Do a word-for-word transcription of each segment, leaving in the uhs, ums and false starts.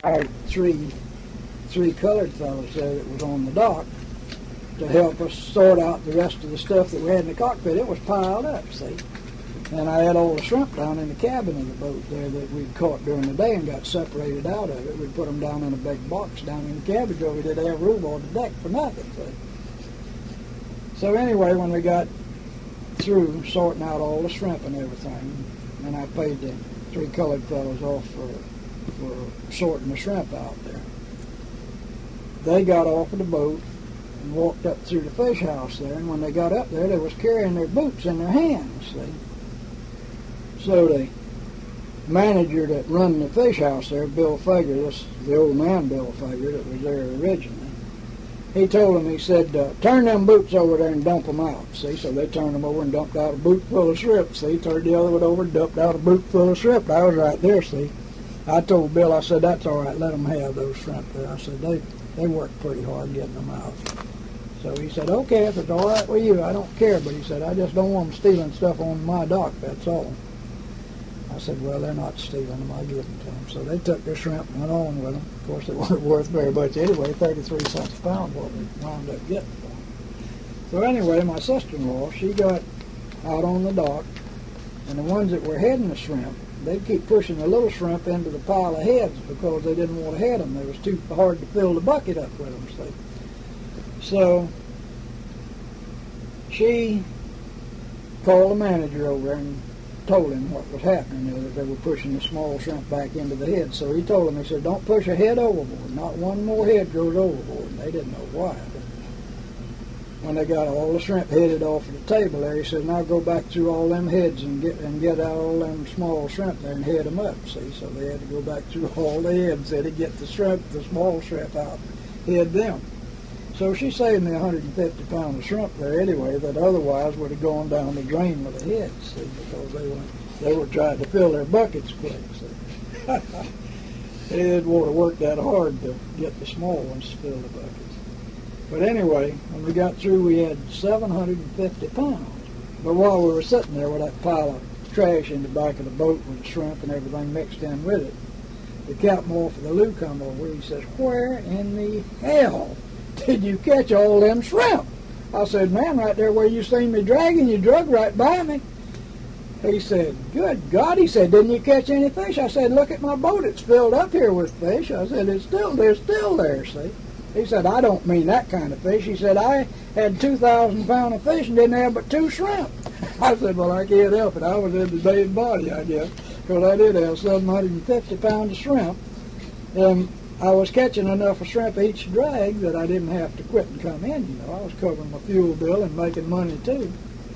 hired three, three colored fellows there that was on the dock to help us sort out the rest of the stuff that we had in the cockpit. It was piled up, see. And I had all the shrimp down in the cabin of the boat there that we'd caught during the day and got separated out of it. We'd put them down in a big box down in the cabin so we didn't have room on the deck for nothing, see. So anyway, when we got through sorting out all the shrimp and everything, and I paid the three colored fellows off for, for sorting the shrimp out there, they got off of the boat and walked up through the fish house there, and when they got up there, they was carrying their boots in their hands, see. So the manager that run the fish house there, Bill Fager, this the old man Bill Fager that was there originally, he told them, he said, uh, turn them boots over there and dump them out, see. So they turned them over and dumped out a boot full of shrimp, see. Turned the other one over and dumped out a boot full of shrimp. I was right there, see. I told Bill, I said, that's all right, let them have those shrimp there. I said, they, they worked pretty hard getting them out. So he said, okay, if it's all right with you, I don't care. But he said, I just don't want them stealing stuff on my dock, that's all. I said, well, they're not stealing them, I'll give them to them. So they took their shrimp and went on with them. Of course, they weren't worth very much anyway, thirty-three cents a pound what we wound up getting for them. So anyway, my sister-in-law, she got out on the dock, and the ones that were heading the shrimp, they'd keep pushing the little shrimp into the pile of heads because they didn't want to head them. They was too hard to fill the bucket up with them, see. So she called the manager over there and told him what was happening, you know, that they were pushing the small shrimp back into the head. So he told them, he said, don't push a head overboard. Not one more head goes overboard. And they didn't know why. But when they got all the shrimp headed off of the table there, he said, now go back through all them heads and get and get out all them small shrimp there and head them up, see. So they had to go back through all the heads there to get the shrimp, the small shrimp out, head them. So she saved me one hundred fifty pounds of shrimp there anyway that otherwise would have gone down the drain with the heads, see, because they were, they were trying to fill their buckets quick, see. They didn't want to work that hard to get the small ones to fill the buckets. But anyway, when we got through, we had seven hundred fifty pounds. But while we were sitting there with that pile of trash in the back of the boat with the shrimp and everything mixed in with it, the captain off of the Lou come over. He says, where in the hell did you catch all them shrimp? I said, man, right there where you seen me dragging, you drug right by me. He said, good God. He said, didn't you catch any fish? I said, look at my boat. It's filled up here with fish. I said, it's still, they're still there, see. He said, I don't mean that kind of fish. He said, I had two thousand pounds of fish and didn't have but two shrimp. I said, well, I can't help it. I was in the dead body, I guess, because I did have seven hundred fifty pounds of shrimp. And I was catching enough of shrimp each drag that I didn't have to quit and come in, you know. I was covering my fuel bill and making money, too.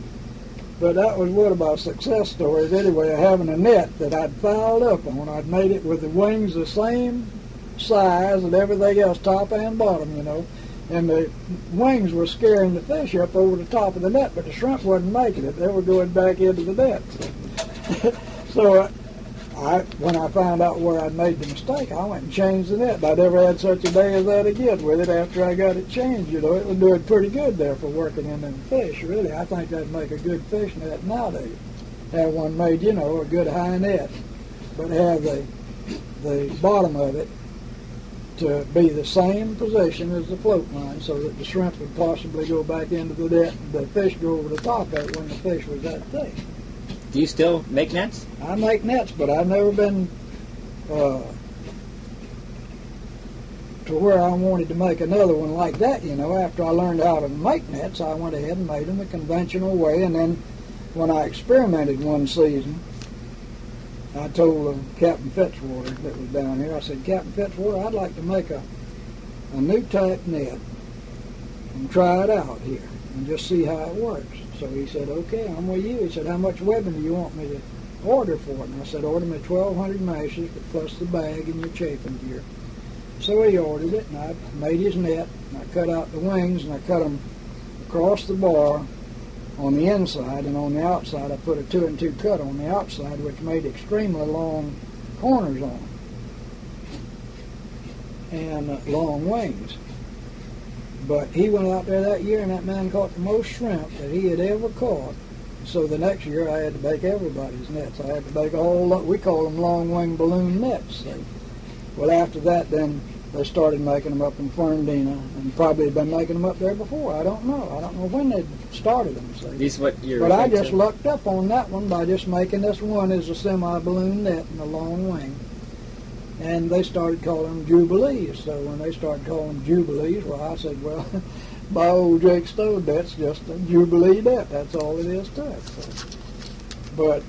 But that was one of my success stories, anyway, of having a net that I'd fouled up on. I'd made it with the wings the same size and everything else, top and bottom, you know. And the wings were scaring the fish up over the top of the net, but the shrimp wasn't making it. They were going back into the net. So I, when I found out where I'd made the mistake, I went and changed the net. I never had such a day as that again with it after I got it changed, you know. It was doing pretty good there for working in them fish, really. I think that'd make a good fish net nowadays. Have one made, you know, a good high net, but have the, the bottom of it to be the same position as the float line so that the shrimp would possibly go back into the net and the fish go over the top of it when the fish was that thick. Do you still make nets? I make nets, but I've never been uh, to where I wanted to make another one like that, you know. After I learned how to make nets, I went ahead and made them the conventional way, and then when I experimented one season, I told uh, Captain Fitzwater that was down here, I said, Captain Fitzwater, I'd like to make a, a new type net and try it out here and just see how it works. So he said, okay, I'm with you. He said, how much webbing do you want me to order for it? And I said, order me twelve hundred meshes plus the bag and your chafing gear. So he ordered it, and I made his net, and I cut out the wings, and I cut them across the bar on the inside, and on the outside I put a two and two cut on the outside, which made extremely long corners on them and uh, long wings. But he went out there that year, and that man caught the most shrimp that he had ever caught. So the next year I had to bake everybody's nets. I had to bake all, we call them long wing balloon nets. See? Well, after that, then they started making them up in Fernandina, and probably had been making them up there before. I don't know. I don't know when they started them. See. These what you're But I referring just to? lucked up on that one by just making this one as a semi-balloon net and a long wing. And they started calling them Jubilees. So when they started calling them Jubilees, well, I said, well, by old Jake Stone, that's just a Jubilee net. That's all it is to it. So. But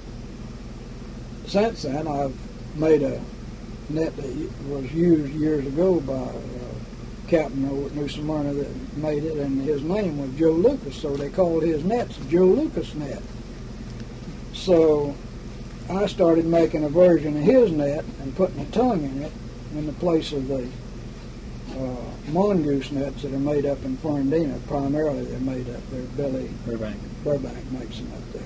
since then, I've made a net that was used years ago by a captain over at New Smyrna that made it, and his name was Joe Lucas, so they called his nets Joe Lucas net. So I started making a version of his net and putting a tongue in it in the place of the uh, mongoose nets that are made up in Fernandina. Primarily they're made up there. Billy Burbank. Burbank makes them up there.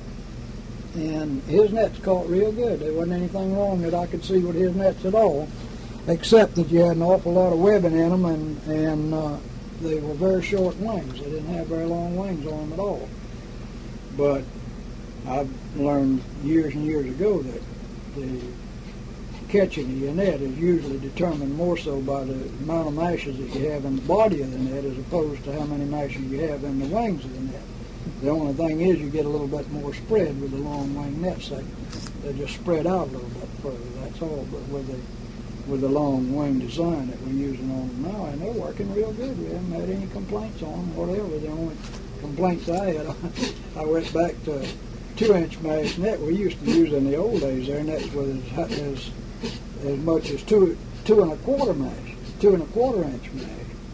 And his nets caught real good. There wasn't anything wrong that I could see with his nets at all, except that you had an awful lot of webbing in them, and, and uh, they were very short wings. They didn't have very long wings on them at all. But I've learned years and years ago that the catching of your net is usually determined more so by the amount of mashes that you have in the body of the net as opposed to how many mashes you have in the wings of the net. The only thing is you get a little bit more spread with the long wing nets. They, they just spread out a little bit further, that's all. But with the with the long wing design that we're using on them now, and they're working real good. We haven't had any complaints on them, whatever. The only complaints I had, I went back to two-inch mash net we used to use in the old days. Their nets was as, as, as much as two, two and a quarter mash, two and a quarter inch mash.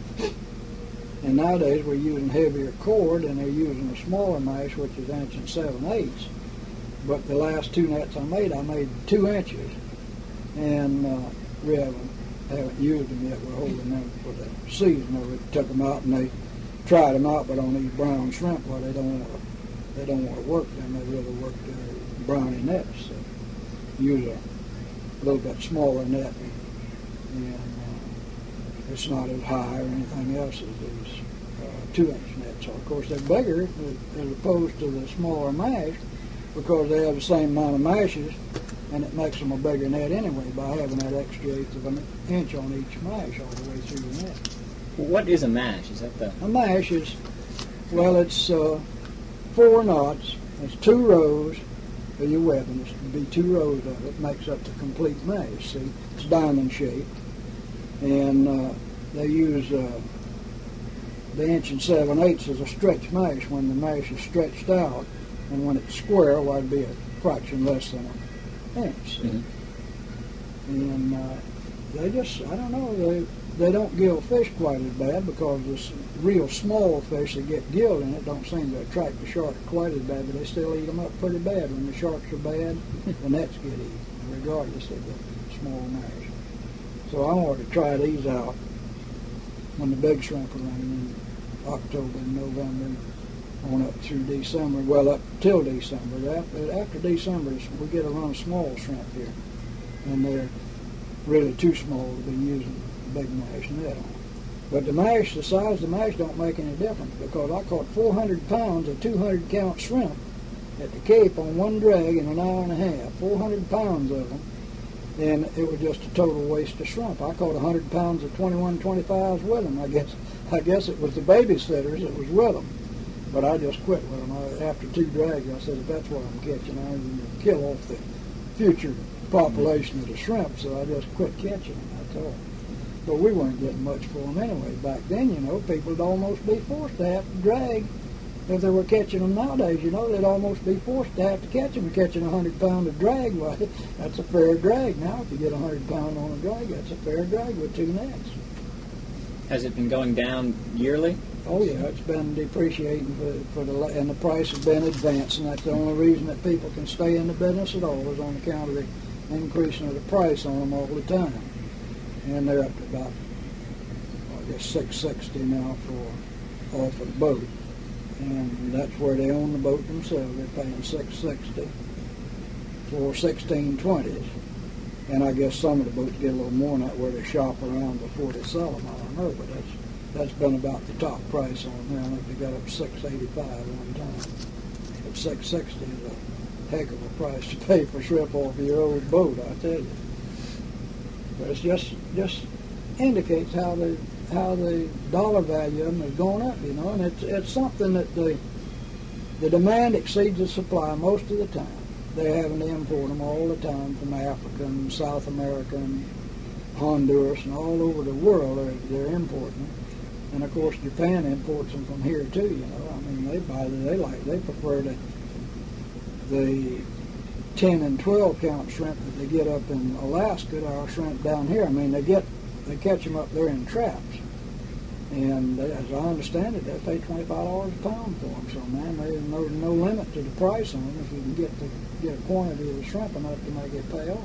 And nowadays we're using heavier cord, and they're using a smaller mash, which is inch and seven eighths. But the last two nets I made, I made two inches, and uh, we haven't haven't used them yet. We're holding them for the season. We took them out and they tried them out, but on these brown shrimp, well, they don't want to they don't want to work them. They really work their brownie nets. So use a little bit smaller net, and uh, it's not as high or anything else as these uh, two-inch nets are. Of course, they're bigger as opposed to the smaller mash because they have the same amount of mashes, and it makes them a bigger net anyway by having that extra eighth of an inch on each mash all the way through the net. What is a mash? Is that the... A mash is, well, it's uh, four knots. It's two rows of your webbing. It's to be two rows of it. Makes up the complete mash. See, it's diamond shaped, and uh, they use uh, the inch and seven eighths as a stretch mash when the mash is stretched out, and when it's square, well, it'd be a fraction less than an inch. Mm-hmm. And uh, they just, I don't know, they they don't gill fish quite as bad because this real small fish that get gilled in it don't seem to attract the shark quite as bad, but they still eat them up pretty bad. When the sharks are bad, the nets get eaten, regardless of the small mash. So I wanted to try these out when the big shrimp are running in October and November, on up through December, well, up till December. After, after December, we get a run of small shrimp here, and they're really too small to be using big mash net on. But the mash, the size of the mash don't make any difference because I caught four hundred pounds of two hundred count shrimp at the Cape on one drag in an hour and a half, four hundred pounds of them, and it was just a total waste of shrimp. I caught one hundred pounds of twenty-one twenty-fives with them. I guess I guess it was the babysitters that was with them, but I just quit with them. I, after two drags, I said, if that's what I'm catching, I'm going to kill off the future population of the shrimp, so I just quit catching them, that's all. But we weren't getting much for them anyway. Back then, you know, people would almost be forced to have to drag. If they were catching them nowadays, you know, they'd almost be forced to have to catch them. Catching a hundred pound of drag, well, that's a fair drag now. If you get a hundred pound on a drag, that's a fair drag with two nets. Has it been going down yearly? Oh yeah, it's been depreciating for, for the and the price has been advancing. That's the only reason that people can stay in the business at all is on account of the increasing of the price on them all the time. And they're up to about, I guess, six sixty now for off of the boat, and that's where they own the boat themselves. They're paying six sixty for sixteen twenties, and I guess some of the boats get a little more than that where they shop around before they sell them. I don't know, but that's that's been about the top price on them. I think they got up to six eighty-five one time. But six sixty is a heck of a price to pay for shrimp off of your old boat, I tell you. But it's just just indicates how the how the dollar value of them has gone up, you know, and it's it's something that the the demand exceeds the supply most of the time. They're having to import them all the time from Africa and South America and Honduras and all over the world. They're, they're importing them, and of course Japan imports them from here too. You know, I mean they buy they like they prefer the the ten and twelve count shrimp that they get up in Alaska to our shrimp down here. I mean they get they catch them up there in traps. And they, as I understand it, they pay twenty-five dollars a pound for them. So, man, there's no, no limit to the price on them if you can get the, get a quantity of the shrimp enough to make it pay off.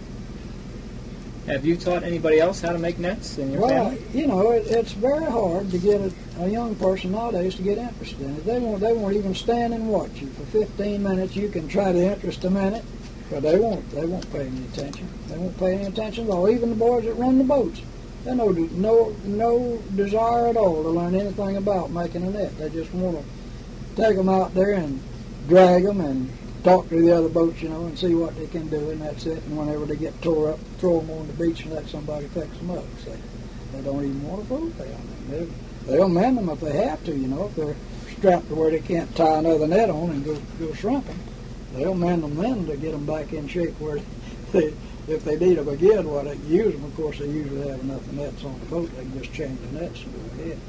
Have you taught anybody else how to make nets in your well, family? you know, it, it's very hard to get a, a young person nowadays to get interested in it. They won't, they won't even stand and watch you. For fifteen minutes, you can try to interest them in it, but they won't, they won't pay any attention. They won't pay any attention at all. Even the boys that run the boats. They no no no desire at all to learn anything about making a net. They just want to take them out there and drag them and talk to the other boats, you know, and see what they can do, and that's it. And whenever they get tore up, throw them on the beach and let somebody fix them up. So they don't even want to fool them. I mean, they, they'll mend them if they have to, you know, if they're strapped to where they can't tie another net on and go go shrimping. They'll mend them then to get them back in shape where they. If they need them again, well, they can use them. Of course, they usually have enough nets on the boat. They can just change the nets and go ahead.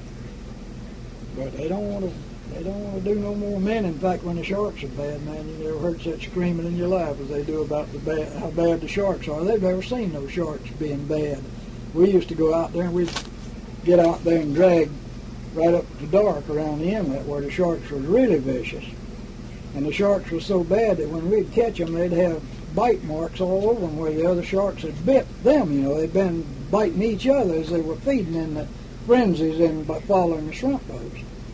But they don't want to. They don't want to do no more men. In fact, when the sharks are bad, man, you never heard such screaming in your life as they do about the bad, how bad the sharks are. They've never seen no sharks being bad. We used to go out there and we'd get out there and drag right up to dark around the inlet where the sharks were really vicious. And the sharks were so bad that when we'd catch them, they'd have bite marks all over them where the other sharks had bit them. You know, they'd been biting each other as they were feeding in the frenzies and by following the shrimp boats.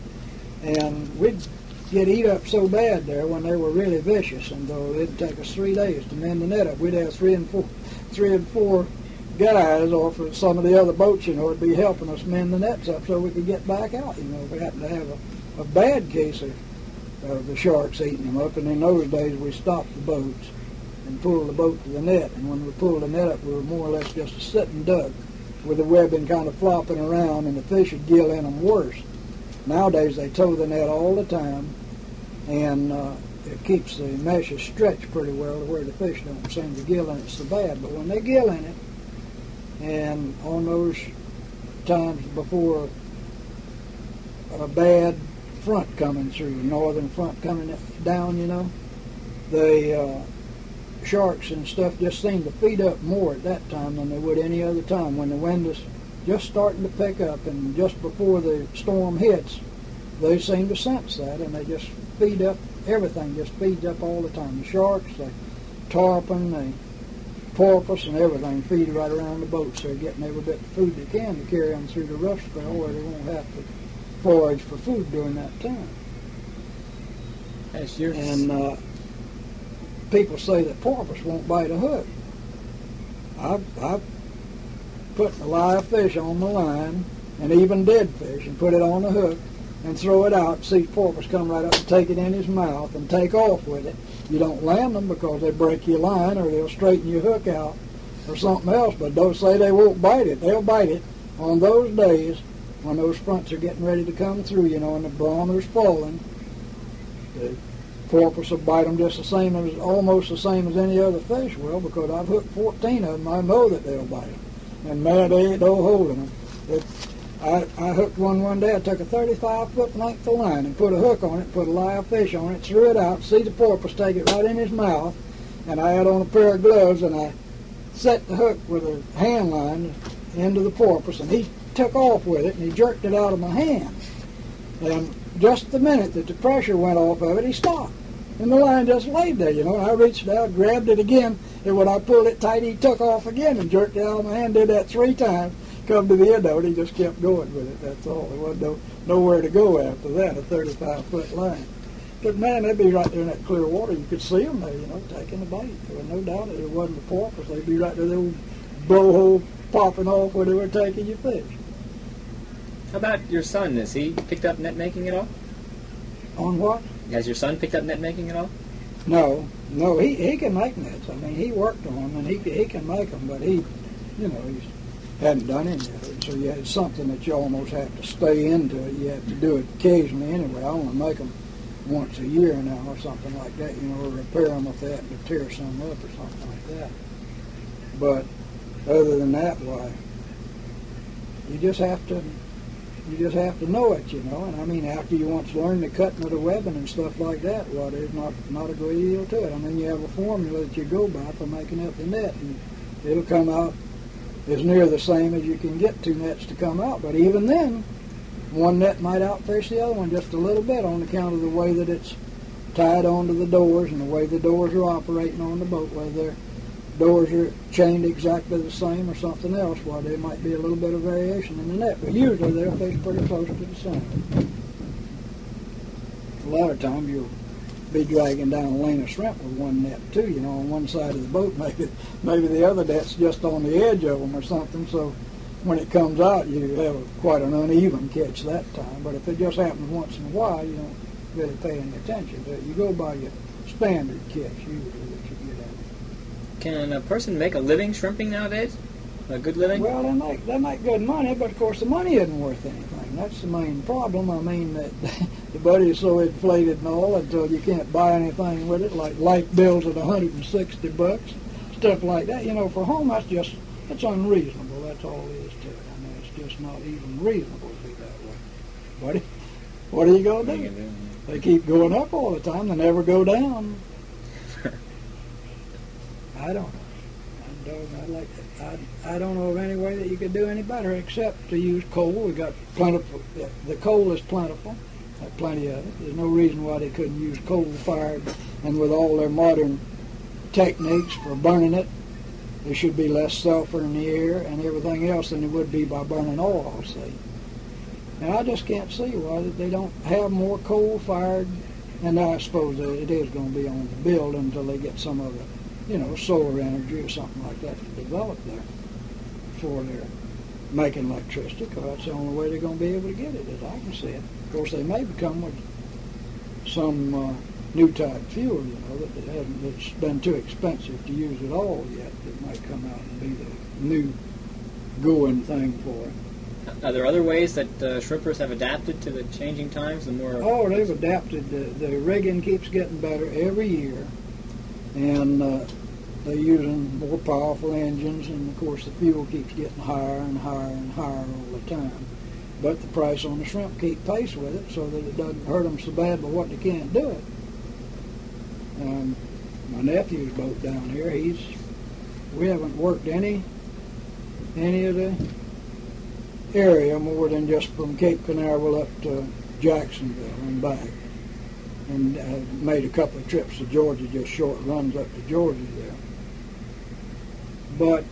And we'd get eat up so bad there when they were really vicious, and though it'd take us three days to mend the net up. We'd have three and four, three and four guys off of some of the other boats, you know, would be helping us mend the nets up so we could get back out. You know, if we happened to have a, a bad case of uh, the sharks eating them up, and in those days we stopped the boats and pulled the boat to the net, and when we pulled the net up, we were more or less just a sitting duck with the webbing kind of flopping around, and the fish would gill in them worse. Nowadays they tow the net all the time, and uh, it keeps the meshes stretched pretty well to where the fish don't seem to gill in it so bad. But when they gill in it, and on those times before a bad front coming through, northern front coming down, you know, the uh, sharks and stuff just seem to feed up more at that time than they would any other time when the wind is just starting to pick up, and just before the storm hits, they seem to sense that, and they just feed up. Everything just feeds up all the time. The sharks, the tarpon, the porpoise, and everything feed right around the boats. They're getting every bit of food they can to carry them through the rough spell where they won't have to forage for food during that time. That's yours. And uh, people say that porpoise won't bite a hook. I've, I've put a live fish on the line, and even dead fish, and put it on the hook and throw it out, see porpoise come right up and take it in his mouth and take off with it. You don't land them because they break your line or they'll straighten your hook out or something else, but don't say they won't bite it. They'll bite it on those days when those fronts are getting ready to come through, you know, and the barometer's falling. The porpoise will bite them just the same as, almost the same as any other fish will, because I've hooked fourteen of them. I know that they'll bite them. And man, they ain't no holding them. It, I, I hooked one one day. I took a thirty-five foot length of line and put a hook on it, put a live fish on it, threw it out, see the porpoise take it right in his mouth, and I had on a pair of gloves, and I set the hook with a hand line into the porpoise, and he took off with it, and he jerked it out of my hand. And just the minute that the pressure went off of it, he stopped. And the line just laid there, you know. I reached out, grabbed it again, and when I pulled it tight, he took off again and jerked it out of my hand. Did that three times. Come to the end of it, he just kept going with it. That's all. There wasn't no, nowhere to go after that, a thirty-five foot line. But man, they'd be right there in that clear water. You could see them there, you know, taking the bait. There was no doubt that it wasn't the porpoise. They'd be right there, the old blowhole popping off where they were taking your fish. How about your son? Has he picked up net making at all? On what? Has your son picked up net making at all? No, no, he, he can make nets. I mean, he worked on them, and he he can make them, but he you know, he hadn't done any of it. So you had something that you almost have to stay into it. You have to do it occasionally anyway. I only make them once a year now or something like that, you know, or repair them if they happen to tear some up or something like that. But other than that, why, you just have to, you just have to know it, you know. And I mean, after you once learn the cutting of the webbing and stuff like that, well, there's not not a great deal to it. I mean, you have a formula that you go by for making up the net, and it'll come out as near the same as you can get two nets to come out. But even then, one net might outfish the other one just a little bit on account of the way that it's tied onto the doors and the way the doors are operating on the boat, whether their doors are chained exactly the same or something else. Well, there might be a little bit of variation in the net, but usually they'll fish pretty close to the same. A lot of times you'll be dragging down a lane of shrimp with one net too, you know, on one side of the boat. Maybe maybe the other net's just on the edge of them or something, so when it comes out, you have quite an uneven catch that time. But if it just happens once in a while, you don't really pay any attention to it. You go by your standard catch, usually, that you get out. Can a person make a living shrimping nowadays? A good living? Well, they make, they make good money, but of course the money isn't worth anything. That's the main problem. I mean, that the buddy is so inflated and all until you can't buy anything with it, like light bills at one hundred sixty bucks, stuff like that. You know, for home, that's just, it's unreasonable. That's all it is to it. I mean, it's just not even reasonable to be that way. What, what are you going to do? do? They keep going up all the time. They never go down. I don't know. I don't, I, like I, I don't know of any way that you could do any better except to use coal. We got plentiful. The coal is plentiful. Got plenty of it. There's no reason why they couldn't use coal-fired. And with all their modern techniques for burning it, there should be less sulfur in the air and everything else than there would be by burning oil, see. And I just can't see why they don't have more coal-fired, and I suppose that it is going to be on the build until they get some of the, you know, solar energy or something like that to develop there before they're making electricity, because that's the only way they're going to be able to get it, as I can see it. Of course, they may become with some uh, new type fuel, you know, that it hasn't, it's been too expensive to use at all yet. It might come out and be the new going thing for it. Are there other ways that uh, shrimpers have adapted to the changing times? The more oh, they've adapted. The, the rigging keeps getting better every year, and uh, they're using more powerful engines, and of course the fuel keeps getting higher and higher and higher all the time. But the price on the shrimp keep pace with it, so that it doesn't hurt them so bad by what they can't do it. Um, my nephew's boat down here, he's we haven't worked any any of the area more than just from Cape Canaveral up to Jacksonville and back, and uh, made a couple of trips to Georgia, just short runs up to Georgia there. But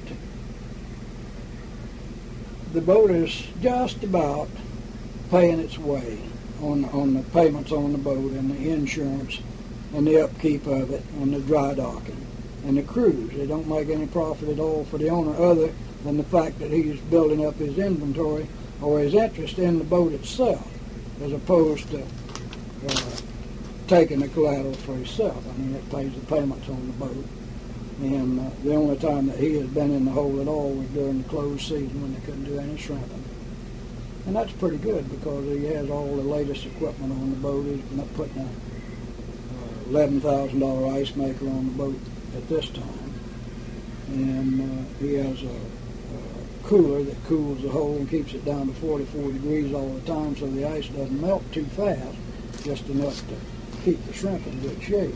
the boat is just about paying its way on on the payments on the boat and the insurance and the upkeep of it and the dry docking and the cruise. They don't make any profit at all for the owner other than the fact that he's building up his inventory or his interest in the boat itself, as opposed to uh, taking the collateral for himself. I mean, it pays the payments on the boat. And uh, the only time that he has been in the hole at all was during the closed season when they couldn't do any shrimping. And that's pretty good because he has all the latest equipment on the boat. He's not putting a uh, eleven thousand dollar ice maker on the boat at this time. And uh, he has a cooler that cools the hole and keeps it down to forty-four degrees all the time so the ice doesn't melt too fast, just enough to keep the shrimp in good shape.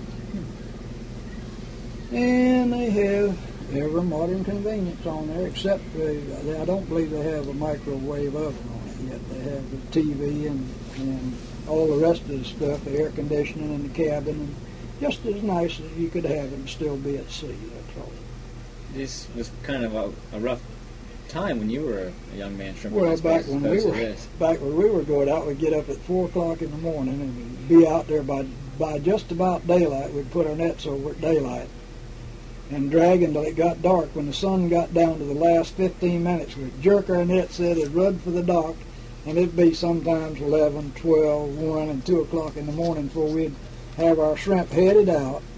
And they have every modern convenience on there, except they, I don't believe they have a microwave oven on it yet. They have the T V and, and all the rest of the stuff, the air conditioning in the cabin, and just as nice as you could have it and still be at sea, that's all. This was kind of a, a rough time when you were a young man shrimping. Well, back when we were back when we were going out, we'd get up at four o'clock in the morning and we'd be out there by by just about daylight. We'd put our nets over at daylight and drag until it got dark. When the sun got down to the last fifteen minutes, we'd jerk our nets in and run for the dock, and it'd be sometimes eleven, twelve, one, and two o'clock in the morning before we'd have our shrimp headed out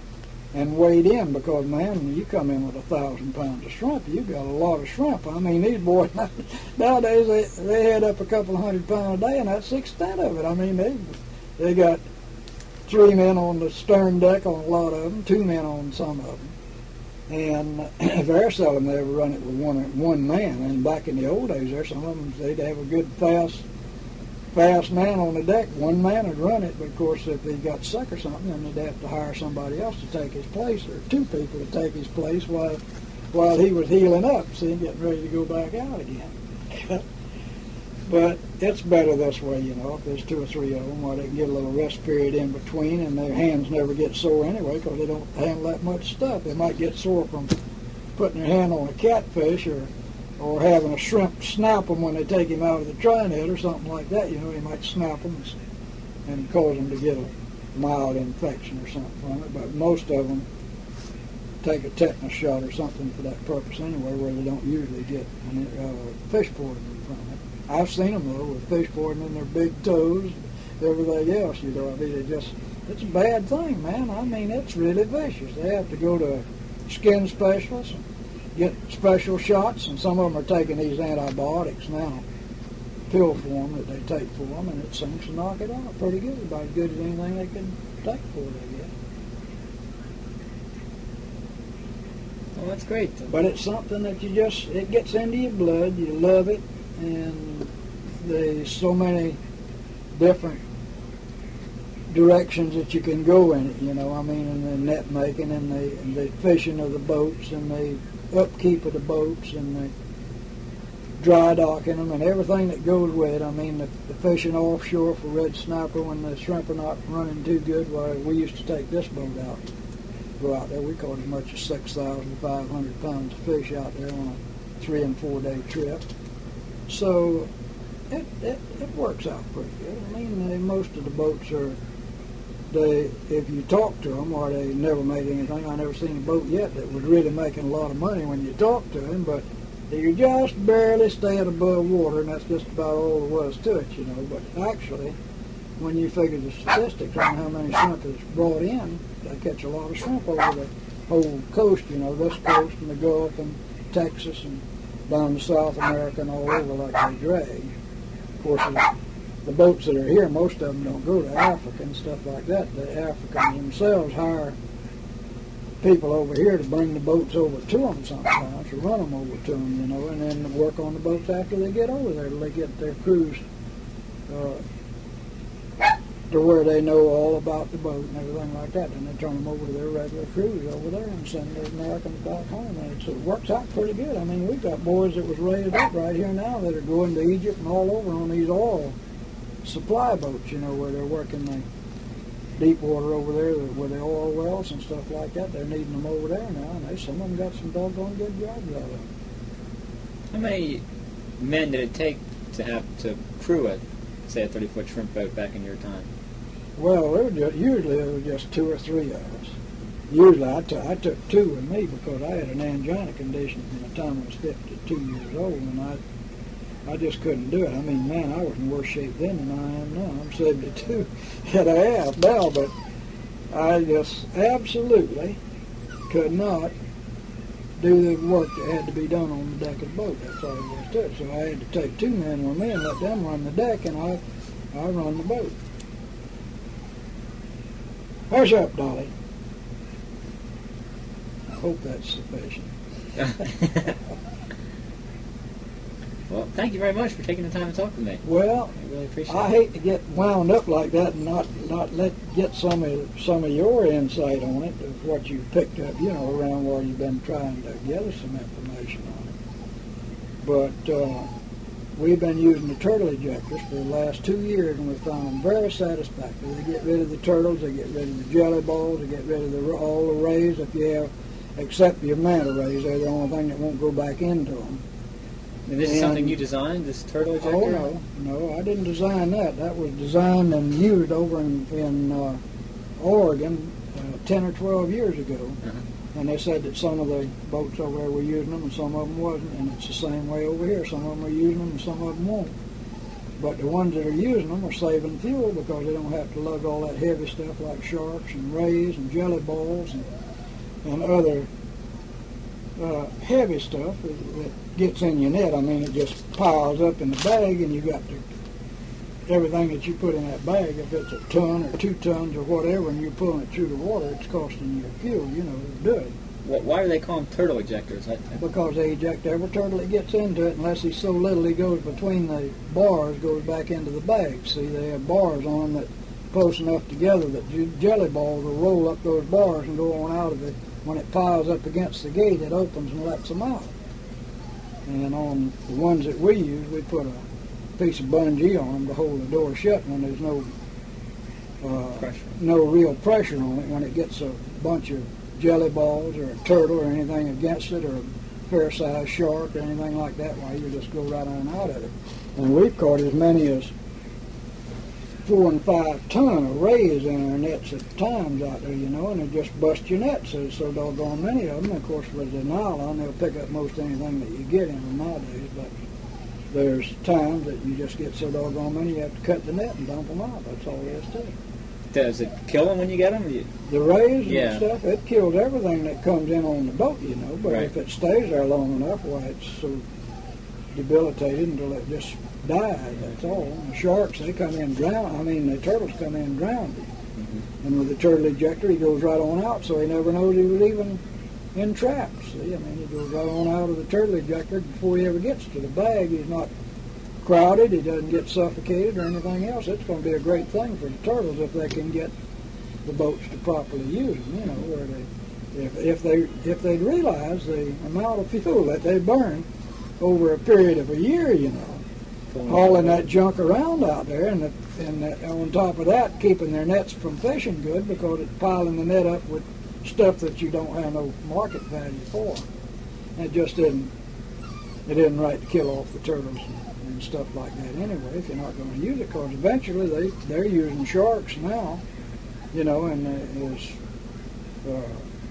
and weighed in, because, man, when you come in with a thousand pounds of shrimp, you got a lot of shrimp. I mean, these boys, nowadays, they, they head up a couple of hundred pounds a day, and that's the extent of it. I mean, they they got three men on the stern deck on a lot of them, two men on some of them. And very seldom they ever run it with one one man. And back in the old days, there some of them, they'd have a good, fast fast man on the deck. One man would run it, but of course if he got sick or something, then they'd have to hire somebody else to take his place, or two people to take his place while while he was healing up, see, getting ready to go back out again. But it's better this way, you know, if there's two or three of them, where they can get a little rest period in between, and their hands never get sore anyway, because they don't handle that much stuff. They might get sore from putting their hand on a catfish, or or having a shrimp snap them when they take him out of the try net or something like that. You know, he might snap them and, and cause them to get a mild infection or something from it. But most of them take a tetanus shot or something for that purpose anyway, where they don't usually get uh, fish poisoning from it. I've seen them, though, with fish poisoning in their big toes, everything else, you know. I mean, it just, it's a bad thing, man. I mean, it's really vicious. They have to go to a skin specialist and get special shots, and some of them are taking these antibiotics now, pill form that they take for them, and it seems to knock it out pretty good, about as good as anything they can take for it, I guess. Well, that's great. But it's something that you just, it gets into your blood, you love it, and there's so many different directions that you can go in it, you know, I mean, in the net making, and the, and the fishing of the boats, and the upkeep of the boats, and the dry docking them, and everything that goes with it. I mean, the, the fishing offshore for red snapper when the shrimp are not running too good. Well, we used to take this boat out, go out there. We caught as much as six thousand five hundred pounds of fish out there on a three and four day trip. So it, it, it works out pretty good. I mean, they, most of the boats are, they, if you talk to them, or they never made anything. I never seen a boat yet that was really making a lot of money when you talk to them, but you're just barely staying above water, and that's just about all there was to it, you know. But actually, when you figure the statistics on how many shrimp is brought in, they catch a lot of shrimp over the whole coast, you know, this coast and the Gulf and Texas and down to South America and all over like they drag. Of course, the, the boats that are here, most of them don't go to Africa and stuff like that. The Africans themselves hire people over here to bring the boats over to them sometimes, to run them over to them, you know, and then work on the boats after they get over there till they get their crews uh, to where they know all about the boat and everything like that. And they turn them over to their regular crews over there and send their Americans back home. And so it works out pretty good. I mean, we've got boys that was raised up right here now that are going to Egypt and all over on these oil supply boats, you know, where they're working the deep water over there with the oil wells and stuff like that. They're needing them over there now, and they, some of them got some doggone good jobs out of them. How many men did it take to have to crew a, say, a thirty-foot shrimp boat back in your time? Well, it was just, usually it was just two or three of us. Usually I, t- I took two with me because I had an angina condition from the time I was fifty-two years old, and I I just couldn't do it. I mean, man, I was in worse shape then than I am now. I'm seventy-two and a half now, but I just absolutely could not do the work that had to be done on the deck of the boat. That's all there was to it. So I had to take two men with me and let them run the deck, and I, I run the boat. Hush up, Dolly. I hope that's sufficient. Well, thank you very much for taking the time to talk to me. Well, I really appreciate I it. hate to get wound up like that and not not let get some of some of your insight on it, of what you picked up, you know, around where you've been trying to gather some information on it. But uh, we've been using the turtle ejectors for the last two years, and we found them very satisfactory. They get rid of the turtles, they get rid of the jelly balls, they get rid of the, all the rays. If you have, except your manta rays, they're the only thing that won't go back into them. And this is something you designed, this turtle ejector? Oh, no, no, I didn't design that. That was designed and used over in, in uh, Oregon uh, ten or twelve years ago. Uh-huh. And they said that some of the boats over there were using them and some of them wasn't. And it's the same way over here. Some of them are using them and some of them won't. But the ones that are using them are saving fuel because they don't have to lug all that heavy stuff like sharks and rays and jelly balls and and other uh, heavy stuff that gets in your net. I mean, it just piles up in the bag, and you got to everything that you put in that bag, if it's a ton or two tons or whatever, and you're pulling it through the water, it's costing you fuel, you know, to do it. Why do they call them turtle ejectors? I, I... Because they eject every turtle that gets into it, unless he's so little he goes between the bars, goes back into the bag. See, they have bars on that close enough together that jelly balls will roll up those bars and go on out of it. When it piles up against the gate, it opens and lets them out. And on the ones that we use, we put a piece of bungee on them to hold the door shut when there's no uh, pressure. no real pressure on it. When it gets a bunch of jelly balls or a turtle or anything against it, or a fair-sized shark or anything like that, why, you just go right on out of it. And we've caught as many as four and five ton of rays in our nets at times out there, you know, and they just bust your nets. There's so doggone many of them. Of course, with the nylon, they'll pick up most anything that you get in them nowadays, but there's times that you just get so doggone many, you have to cut the net and dump them out. That's all there is to it. Does it kill them when you get them? You... The rays yeah. and stuff, it kills everything that comes in on the boat, you know, but right. if it stays there long enough, why, it's so debilitated until it just dies, that's all. And the sharks, they come in drowned. I mean, the turtles come in drowned. Mm-hmm. And with the turtle ejector, he goes right on out, so he never knows he was even entrapped. See, I mean, he goes right on out of the turtle ejector before he ever gets to the bag. He's not crowded, he doesn't get suffocated or anything else. It's going to be a great thing for the turtles if they can get the boats to properly use them, you know, where they, if, if they if they'd realize the amount of fuel that they burn over a period of a year, you know, hauling that junk around out there, and, the, and the, on top of that, keeping their nets from fishing good, because it's piling the net up with stuff that you don't have no market value for. And it just isn't, it isn't right to kill off the turtles and stuff like that anyway, if you're not going to use it, because eventually they, they're using sharks now, you know, and uh, as uh,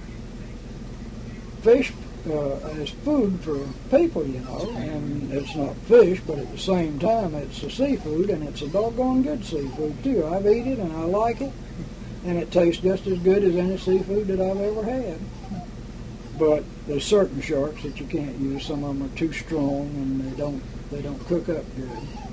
fish uh, as food for people, you know, and it's not fish, but at the same time it's a seafood, and it's a doggone good seafood too. I've eaten it and I like it, and it tastes just as good as any seafood that I've ever had. But there's certain sharks that you can't use. Some of them are too strong and they don't they don't cook up good.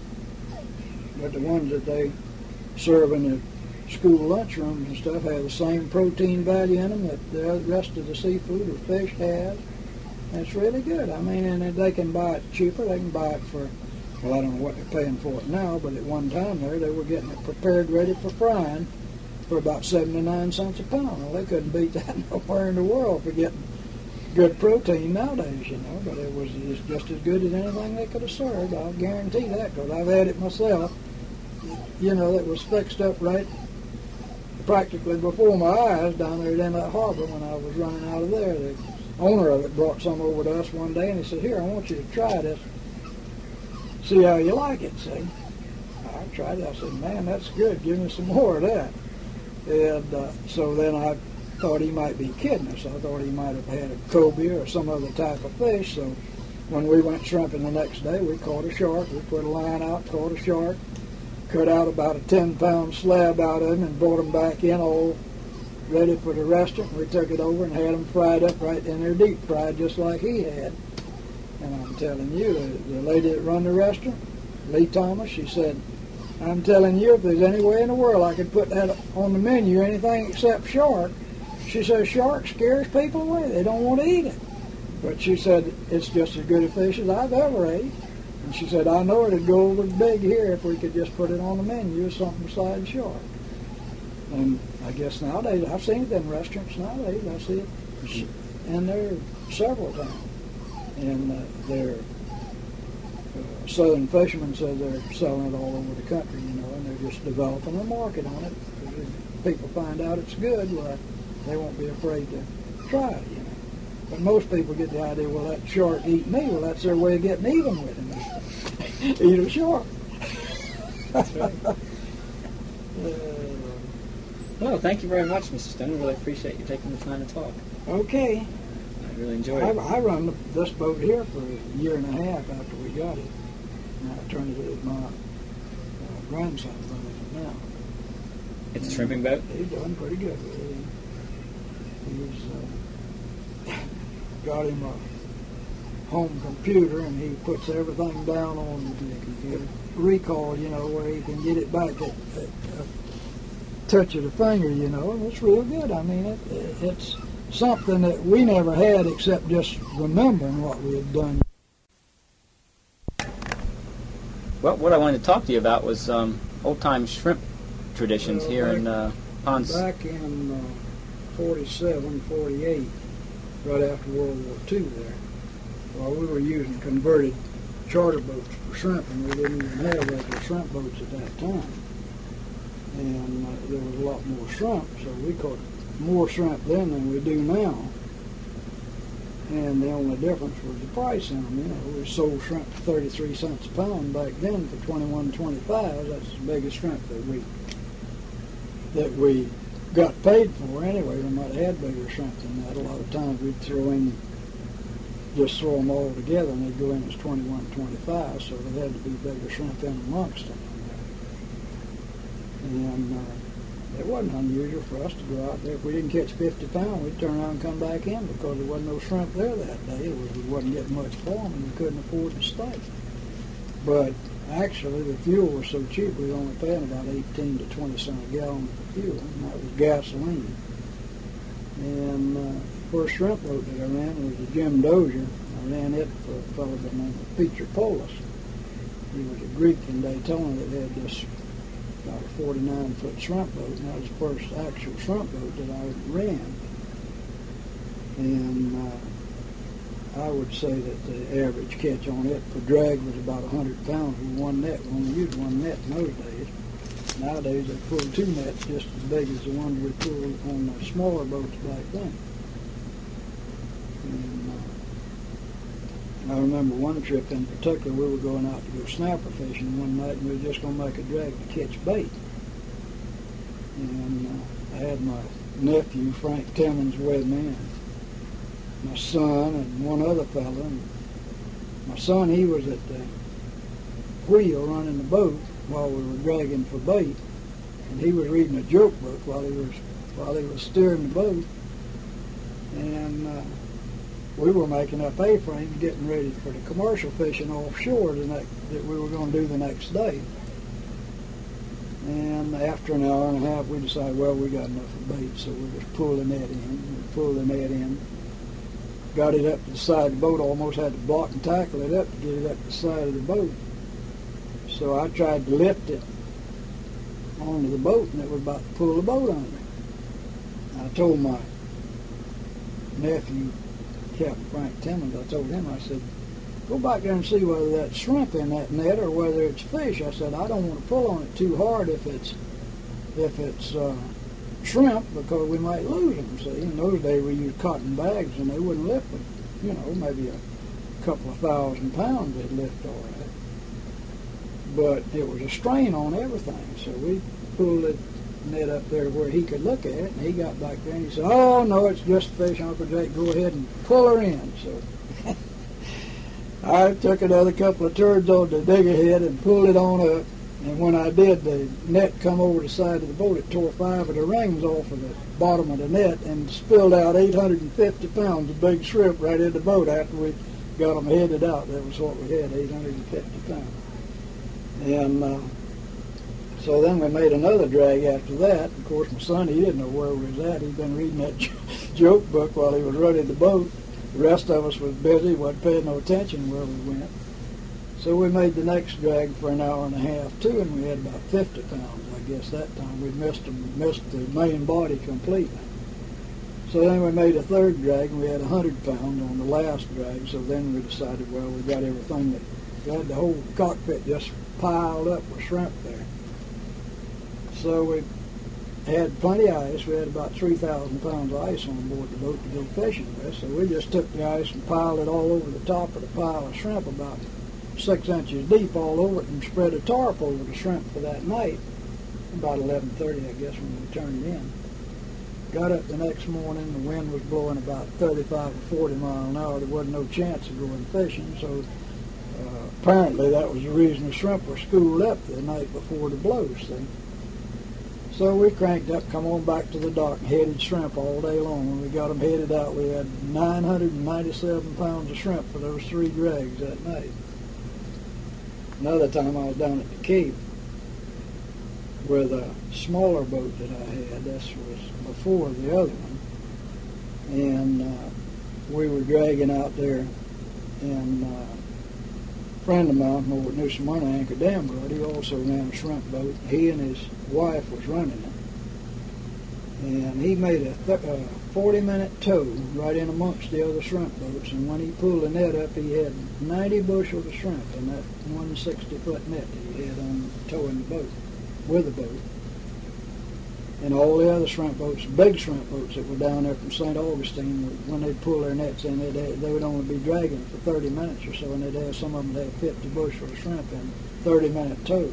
But the ones that they serve in the school lunchrooms and stuff have the same protein value in them that the rest of the seafood or fish has. And it's really good. I mean, and they can buy it cheaper. They can buy it for, well, I don't know what they're paying for it now, but at one time there they were getting it prepared ready for frying for about seventy-nine cents a pound. Well, they couldn't beat that nowhere in the world for getting good protein nowadays, you know, but it was just as good as anything they could have served. I'll guarantee that, because I've had it myself, you know, that was fixed up right practically before my eyes down there at Inlet Harbor when I was running out of there. The owner of it brought some over to us one day, and he said, "Here, I want you to try this, see how you like it." See, I tried it. I said, "Man, that's good. Give me some more of that." And uh, so then I thought he might be kidding us. I thought he might have had a cobia or some other type of fish. So when we went shrimping the next day, we caught a shark. We put a line out, caught a shark, cut out about a ten-pound slab out of him, and brought him back in all ready for the restaurant. We took it over and had them fried up right in there, deep fried, just like he had. And I'm telling you, the, the lady that run the restaurant, Lee Thomas, she said, "I'm telling you, if there's any way in the world I could put that on the menu, anything except shark," she says, "shark scares people away. They don't want to eat it." But she said, "It's just as good a fish as I've ever ate." And she said, "I know it'd go over big here if we could just put it on the menu as something besides shark." And I guess nowadays, I've seen it in restaurants nowadays. I see it, and there are several times. And uh, they're uh, Southern fishermen said they're selling it all over the country, you know, and they're just developing a market on it. If people find out it's good, well, they won't be afraid to try it, you know. But most people get the idea, well, that shark eat me. Well, that's their way of getting even with him. Eat a shark. That's right. uh, well, thank you very much, Mister Stone. I really appreciate you taking the time to talk. Okay. I really enjoyed I, it. I run this boat here for a year and a half after we got it. And I turned it to my uh, grandson running it now. It's a shrimping boat? He's doing pretty good with it. He's uh, got him a home computer, and he puts everything down on the recall, you know, where he can get it back at, at a touch of the finger, you know, and it's real good. I mean, it, it's something that we never had except just remembering what we had done. Well, what I wanted to talk to you about was um, old-time shrimp traditions well, here back, in uh, Ponce. Back in uh, forty-seven, forty-eight, right after World War Two there, well, we were using converted charter boats for shrimping. We didn't even have regular shrimp boats at that time. And uh, there was a lot more shrimp, so we caught more shrimp then than we do now. And the only difference was the price in them. You know, we sold shrimp for thirty-three cents a pound back then for twenty-one, twenty-five. That's the biggest shrimp that we that we got paid for. Anyway, we might have had bigger shrimp than that. A lot of times we'd throw in, just throw them all together, and they'd go in as twenty-one, twenty-five. So there had to be bigger shrimp in amongst them. And uh, it wasn't unusual for us to go out there. If we didn't catch fifty pounds, we'd turn around and come back in because there wasn't no shrimp there that day. It was, we wasn't getting much for them, and we couldn't afford to stay. But actually, the fuel was so cheap, we were only paying about eighteen to twenty cents a gallon for fuel, and that was gasoline. And uh, the first shrimp boat that I ran was the Jim Dozier. I ran it for a fellow by the name of Peter Polis. He was a Greek in Daytona that had this about a forty-nine foot shrimp boat, and that was the first actual shrimp boat that I ran. And uh, I would say that the average catch on it for drag was about one hundred pounds with one net. We only used one net in those days. Nowadays they pull two nets just as big as the ones we pulled on the smaller boats back then. And, uh, I remember one trip in particular, we were going out to go snapper fishing one night, and we were just going to make a drag to catch bait. And uh, I had my nephew, Frank Timmons, with me, and my son, and one other fellow. And my son, he was at the wheel running the boat while we were dragging for bait, and he was reading a joke book while he was while he was steering the boat. And uh, we were making up A-frames, getting ready for the commercial fishing offshore the next, that we were going to do the next day. And after an hour and a half, we decided, well, we got enough of bait, so we just pulled the net in. We pulled the net in, got it up to the side of the boat, almost had to block and tackle it up to get it up the side of the boat. So I tried to lift it onto the boat, and it was about to pull the boat under. I told my nephew, Captain Frank Timmons, I told him, I said, go back there and see whether that's shrimp in that net or whether it's fish. I said, I don't want to pull on it too hard if it's if it's uh, shrimp, because we might lose them. See, in those days we used cotton bags and they wouldn't lift them. You know, maybe a couple of thousand pounds they'd lift all right. But it was a strain on everything, so we pulled it net up there where he could look at it, and he got back there and he said, oh no, it's just fish, Uncle Jake, go ahead and pull her in. So I took another couple of turns on the digger head and pulled it on up, and when I did, the net come over the side of the boat. It tore five of the rings off of the bottom of the net and spilled out eight hundred fifty pounds of big shrimp right in the boat after we got them headed out. That was what we had, eight hundred fifty pounds. And uh, so then we made another drag after that. Of course, my son, he didn't know where we was at. He'd been reading that joke book while he was running the boat. The rest of us was busy, wasn't paying no attention where we went. So we made the next drag for an hour and a half, too, and we had about fifty pounds, I guess, that time. We missed, them, missed the main body completely. So then we made a third drag, and we had one hundred pounds on the last drag. So then we decided, well, we got everything that, we had the whole cockpit just piled up with shrimp there. So we had plenty of ice. We had about three thousand pounds of ice on board the boat to go fishing with. So we just took the ice and piled it all over the top of the pile of shrimp, about six inches deep all over it, and spread a tarp over the shrimp for that night. About eleven thirty, I guess, when we turned it in. Got up the next morning. The wind was blowing about thirty-five or forty miles an hour. There wasn't no chance of going fishing. So uh, apparently that was the reason the shrimp were schooled up the night before the blow, see. So we cranked up, come on back to the dock, and headed shrimp all day long. When we got them headed out, we had nine hundred ninety-seven pounds of shrimp for those three drags that night. Another time I was down at the Cape with a smaller boat that I had. This was before the other one. And uh, we were dragging out there, and uh, a friend of mine over at New Smyrna, Anchor Dam Rod, he also ran a shrimp boat. He and his wife was running it. And he made a th- uh, forty-minute tow right in amongst the other shrimp boats. And when he pulled the net up, he had ninety bushels of shrimp in that one sixty-foot net that he had on towing the boat, with the boat. And all the other shrimp boats, big shrimp boats that were down there from Saint Augustine, when they'd pull their nets in, they'd have, they would only be dragging for thirty minutes or so, and they'd have some of them that had fifty bushels of shrimp in thirty-minute tows.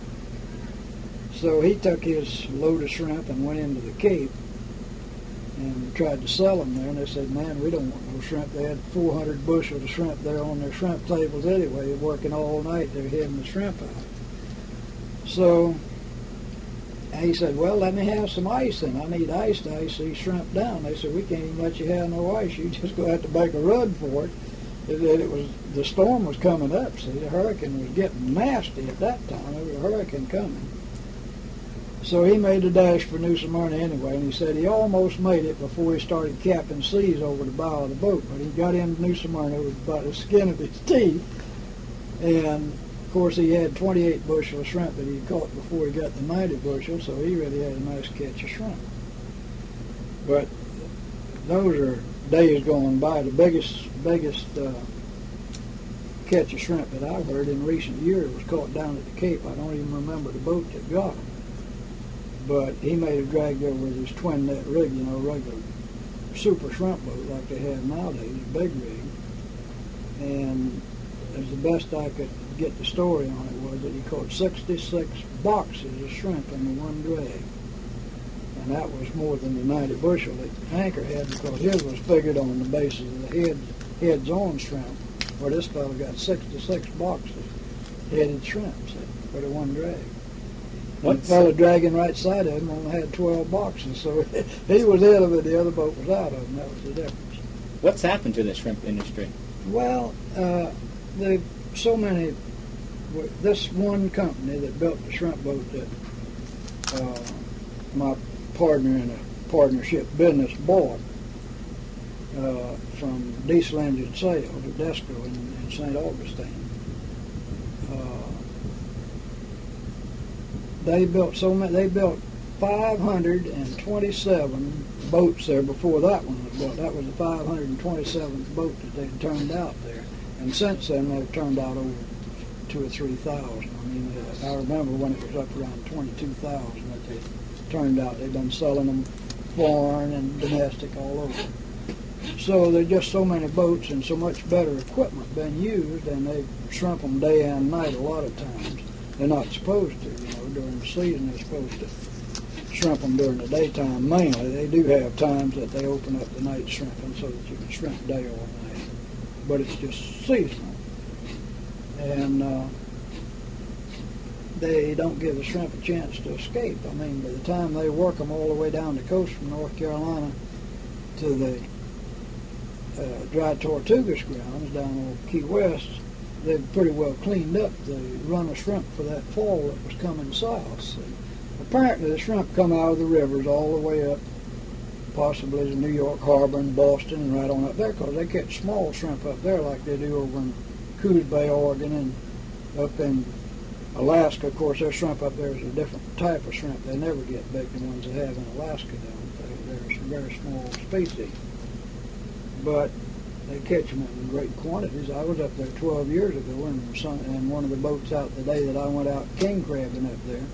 So he took his load of shrimp and went into the Cape and tried to sell them there, and they said, man, we don't want no shrimp. They had four hundred bushels of shrimp there on their shrimp tables anyway, working all night. They're heading the shrimp out. So he said, well, let me have some ice then. I need ice to ice these shrimp down. They said, we can't even let you have no ice. You just go have to make a run for it. It, it was the storm was coming up. See, the hurricane was getting nasty at that time. There was a hurricane coming. So he made the dash for New Smyrna anyway, and he said he almost made it before he started capping seas over the bow of the boat. But he got into New Smyrna with about the skin of his teeth, and of course he had twenty-eight bushels of shrimp that he caught before he got the ninety bushels, so he really had a nice catch of shrimp. But those are days going by. The biggest, biggest uh, catch of shrimp that I've heard in recent years was caught down at the Cape. I don't even remember the boat that got him. But he made a drag there with his twin net rig, you know, regular super shrimp boat like they have nowadays, a big rig. And as the best I could get the story on it was that he caught sixty-six boxes of shrimp in the one drag. And that was more than the ninety bushel that Anchor had, because his was figured on the basis of the head, heads on shrimp, where this fellow got sixty-six boxes headed shrimp for the one drag. And the fellow dragging right side of him only had twelve boxes, so he was in of it, the other boat was out of him. That was the difference. What's happened to the shrimp industry? Well, uh, they so many. This one company that built the shrimp boat that uh, my partner in a partnership business bought uh, from Diesel Engine Sales at Desco in, in Saint Augustine. Uh, They built so many. They built five hundred twenty-seven boats there before that one was built. That was the five hundred twenty-seventh boat that they turned out there. And since then, they've turned out over two or three thousand. I mean, I remember when it was up around twenty-two thousand that they turned out. They've been selling them foreign and domestic all over. So there's just so many boats and so much better equipment being used, and they shrimp them day and night a lot of times. They're not supposed to, you know, during the season. They're supposed to shrimp them during the daytime mainly. They do have times that they open up the night shrimping so that you can shrimp day or night, but it's just seasonal. And uh, they don't give the shrimp a chance to escape. I mean, by the time they work them all the way down the coast from North Carolina to the uh, Dry Tortugas grounds down on Key West, they've pretty well cleaned up the run of shrimp for that fall that was coming south. So apparently the shrimp come out of the rivers all the way up, possibly to New York Harbor and Boston and right on up there, because they catch small shrimp up there like they do over in Coos Bay, Oregon, and up in Alaska. Of course, their shrimp up there is a different type of shrimp. They never get big, the ones they have in Alaska don't. They're a very small species. But they catch them in great quantities. I was up there twelve years ago, and, some, and one of the boats out the day that I went out king crabbing up there,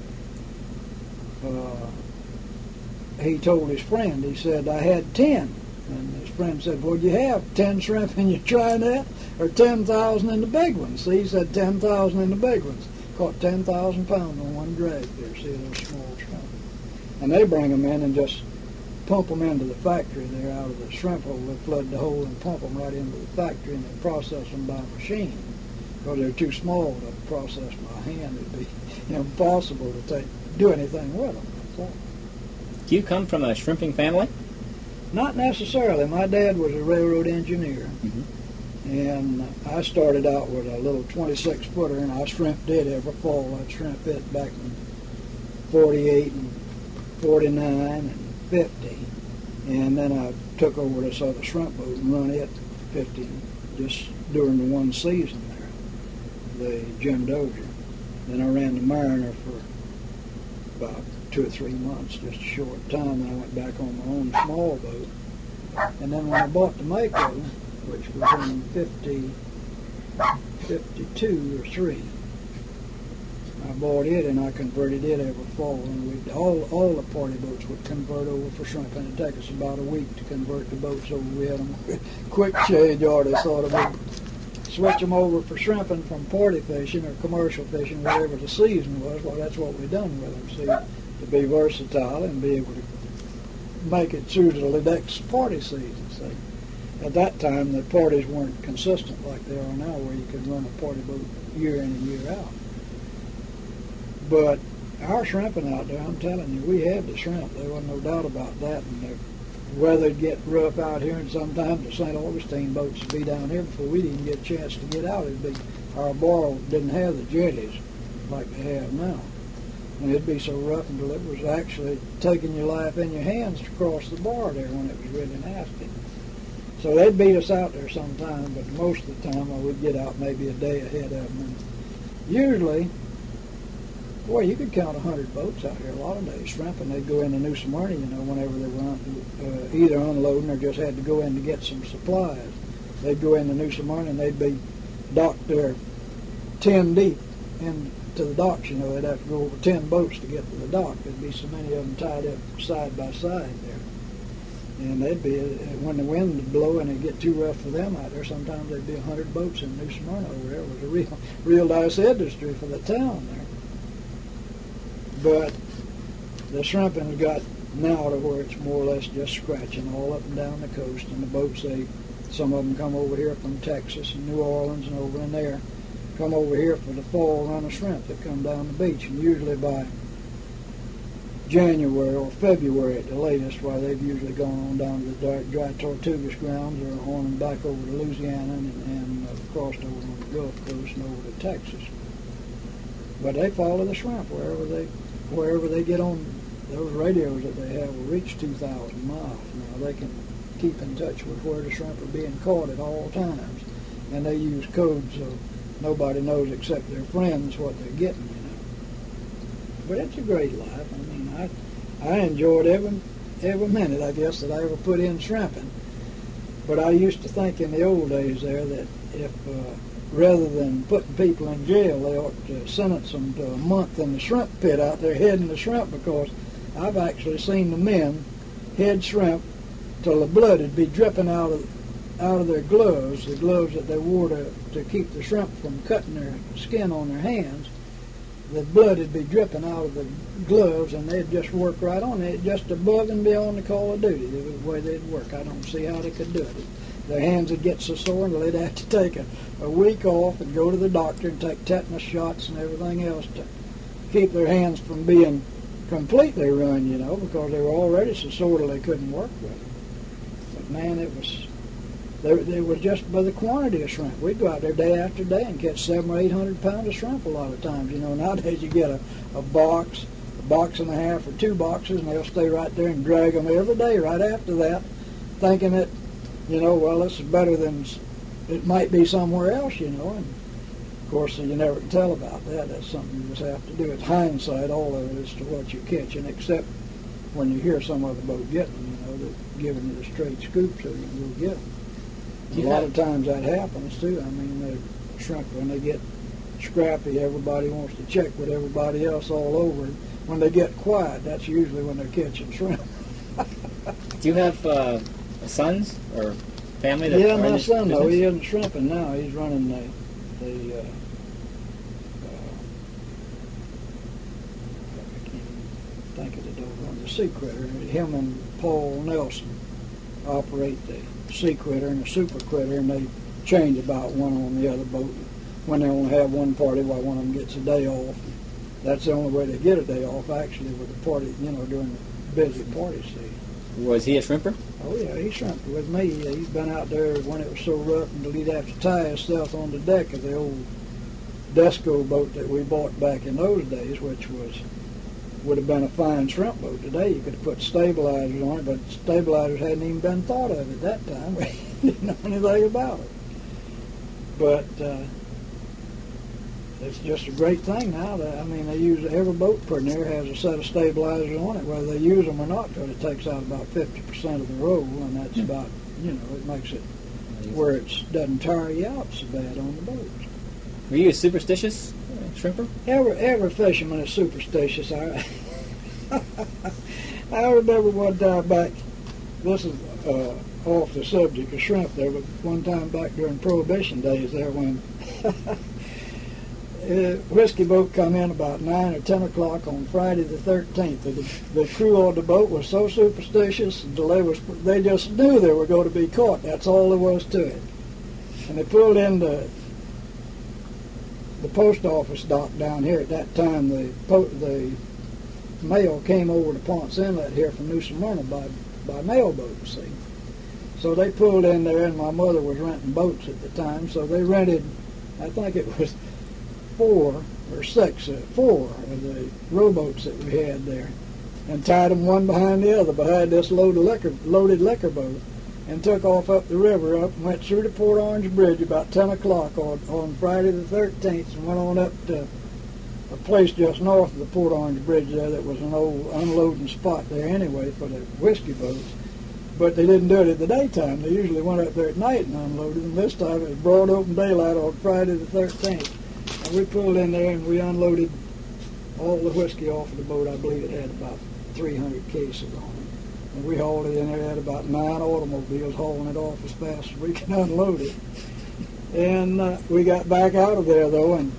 uh, he told his friend, he said, I had ten. And his friend said, well, you have ten shrimp and you're trying that? Or ten thousand in the big ones? See, he said ten thousand in the big ones. Caught ten thousand pounds on one drag there, see those small shrimp. And they bring them in and just pump them into the factory there out of the shrimp hole. They flood the hole and pump them right into the factory, and they process them by machine because they're too small to process by hand. It'd be impossible to take do anything with them. fall. Do you come from a shrimping family? Not necessarily. My dad was a railroad engineer, Mm-hmm. and I started out with a little twenty-six footer, and I shrimped it every fall. I'd shrimp it back in forty-eight and forty-nine and fifty, and then I took over this other shrimp boat and run it fifty just during the one season there, the Jim Dozier. Then I ran the Mariner for about two or three months, just a short time, and I went back on my own small boat. And then when I bought the Mako, which was in fifty, fifty-two or three, I bought it and I converted it every fall. And we'd, all all the party boats would convert over for shrimping. It'd take us about a week to convert the boats over. We had them quick change orders, sort of. We'd switch them over for shrimping from party fishing or commercial fishing, whatever the season was. Well, that's what we done with them. See, to be versatile and be able to make it through to the next party season. See, at that time the parties weren't consistent like they are now, where you could run a party boat year in and year out. But our shrimping out there, I'm telling you, we had to shrimp. There wasn't no doubt about that. And the weather'd get rough out here, and sometimes the Saint Augustine boats would be down here before we'd even get a chance to get out. It'd be, our bar didn't have the jetties like they have now. And it'd be so rough until it was actually taking your life in your hands to cross the bar there when it was really nasty. So they'd beat us out there sometime, but most of the time I would get out maybe a day ahead of them. And usually, boy, you could count a hundred boats out here a lot of days shrimping. They'd go into New Smyrna, you know, whenever they were uh, either unloading or just had to go in to get some supplies. They'd go into New Smyrna and they'd be docked there ten deep into the docks. You know, they'd have to go over ten boats to get to the dock. There'd be so many of them tied up side by side there. And they'd be, when the wind would blow and it'd get too rough for them out there, sometimes there'd be a hundred boats in New Smyrna over there. It was a real, real nice industry for the town there. But the shrimping's got now to where it's more or less just scratching all up and down the coast. And the boats, they, some of them come over here from Texas and New Orleans and over in there, come over here for the fall run of shrimp that come down the beach. And usually by January or February at the latest, why they've usually gone on down to the dry, dry Tortugas grounds or on and back over to Louisiana and, and uh, crossed over on the Gulf Coast and over to Texas. But they follow the shrimp wherever they wherever they get on. Those radios that they have will reach two thousand miles. Now they can keep in touch with where the shrimp are being caught at all times. And they use codes so nobody knows except their friends what they're getting, you know. But it's a great life. I mean, I I enjoyed every, every minute, I guess, that I ever put in shrimping. But I used to think in the old days there that if uh, rather than putting people in jail, they ought to sentence them to a month in the shrimp pit out there heading the shrimp, because I've actually seen the men head shrimp till the blood would be dripping out of out of their gloves, the gloves that they wore to, to keep the shrimp from cutting their skin on their hands. The blood would be dripping out of the gloves, and they'd just work right on it, just above and beyond the call of duty, the way they'd work. I don't see how they could do it. Their hands would get so sore, and they'd have to take a, a week off and go to the doctor and take tetanus shots and everything else to keep their hands from being completely ruined, you know, because they were already so sore that they couldn't work with them. But man, it was, they, they was just by the quantity of shrimp. We'd go out there day after day and catch seven or eight hundred pounds of shrimp a lot of times. You know, nowadays you get a, a box, a box and a half or two boxes, and they'll stay right there and drag them every day right after that, thinking that, you know, well, this is better than it might be somewhere else, you know. And of course, you never can tell about that. That's something you just have to do. It's hindsight, all of it, as to what you're catching, except when you hear some other boat getting them, you know, they're giving you the straight scoop so you can go get them. A lot of times that happens, too. I mean, the shrimp, when they get scrappy, everybody wants to check with everybody else all over. When they get quiet, that's usually when they're catching shrimp. Do you have uh, sons or family that yeah, are in my this son, though, business? he isn't shrimping now. He's running the, the uh, uh, I can't even think of the doggone, the Sea Critter. Him and Paul Nelson operate the Sea Critter and the Super Critter, and they change about one on the other boat. When they only have one party, while one of them gets a day off, that's the only way to get a day off, actually, with the party, you know, during the busy party season. Was he a shrimper? Oh, yeah, he shrimped with me. He's been out there when it was so rough until he'd have to tie himself on the deck of the old Desco boat that we bought back in those days, which was would have been a fine shrimp boat. Today you could have put stabilizers on it, but stabilizers hadn't even been thought of at that time. We didn't know anything about it. But uh, it's just a great thing now. That, I mean, they use every boat pretty near has a set of stabilizers on it, whether they use them or not, because it takes out about fifty percent of the roll, and that's Hmm. about, you know, it makes it where it doesn't tire you out so bad on the boats. Were you a superstitious uh, shrimper? Every every fisherman is superstitious. I I remember one time back. This is uh, off the subject of shrimp there, but one time back during Prohibition days there, when a whiskey boat come in about nine or ten o'clock on Friday the thirteenth. The, the crew on the boat was so superstitious until they was they just knew they were going to be caught. That's all there was to it. And they pulled into the post office dock down here. At that time, the po- the mail came over to Ponce Inlet here from New Smyrna by by mailboat. See, so they pulled in there, and my mother was renting boats at the time, so they rented. I think it was four or six, uh, four of the rowboats that we had there, and tied them one behind the other behind this loaded liquor loaded liquor boat, and took off up the river, up and went through the Port Orange Bridge about ten o'clock on, on Friday the thirteenth, and went on up to a place just north of the Port Orange Bridge there that was an old unloading spot there anyway for the whiskey boats. But they didn't do it at the daytime. They usually went up there at night and unloaded, and this time it was broad open daylight on Friday the thirteenth. And we pulled in there and we unloaded all the whiskey off of the boat. I believe it had about three hundred cases on it. And we hauled it in there. It had about nine automobiles hauling it off as fast as we could unload it. And uh, we got back out of there, though, and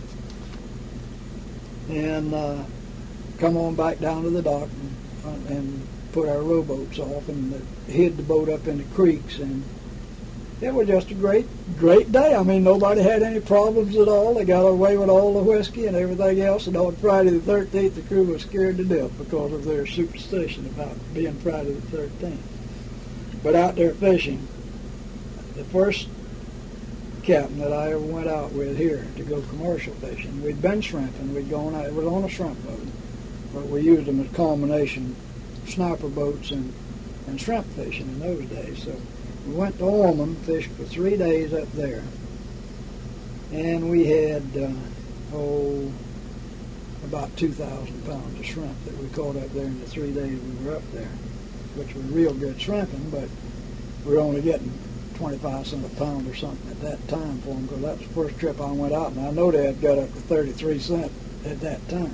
and uh, come on back down to the dock and, and put our rowboats off and uh, hid the boat up in the creeks. And it was just a great, great day. I mean, nobody had any problems at all. They got away with all the whiskey and everything else. And on Friday the thirteenth, the crew was scared to death because of their superstition about being Friday the thirteenth. But out there fishing, the first captain that I ever went out with here to go commercial fishing, we'd been shrimping. We'd gone out. It was on a shrimp boat, but we used them as combination sniper boats and, and shrimp fishing in those days. So we went to Ormond, fished for three days up there, and we had, uh, oh, about two thousand pounds of shrimp that we caught up there in the three days we were up there, which was real good shrimping, but we were only getting twenty-five cents a pound or something at that time for them, because that was the first trip I went out, and I know they had got up to thirty-three cents at that time.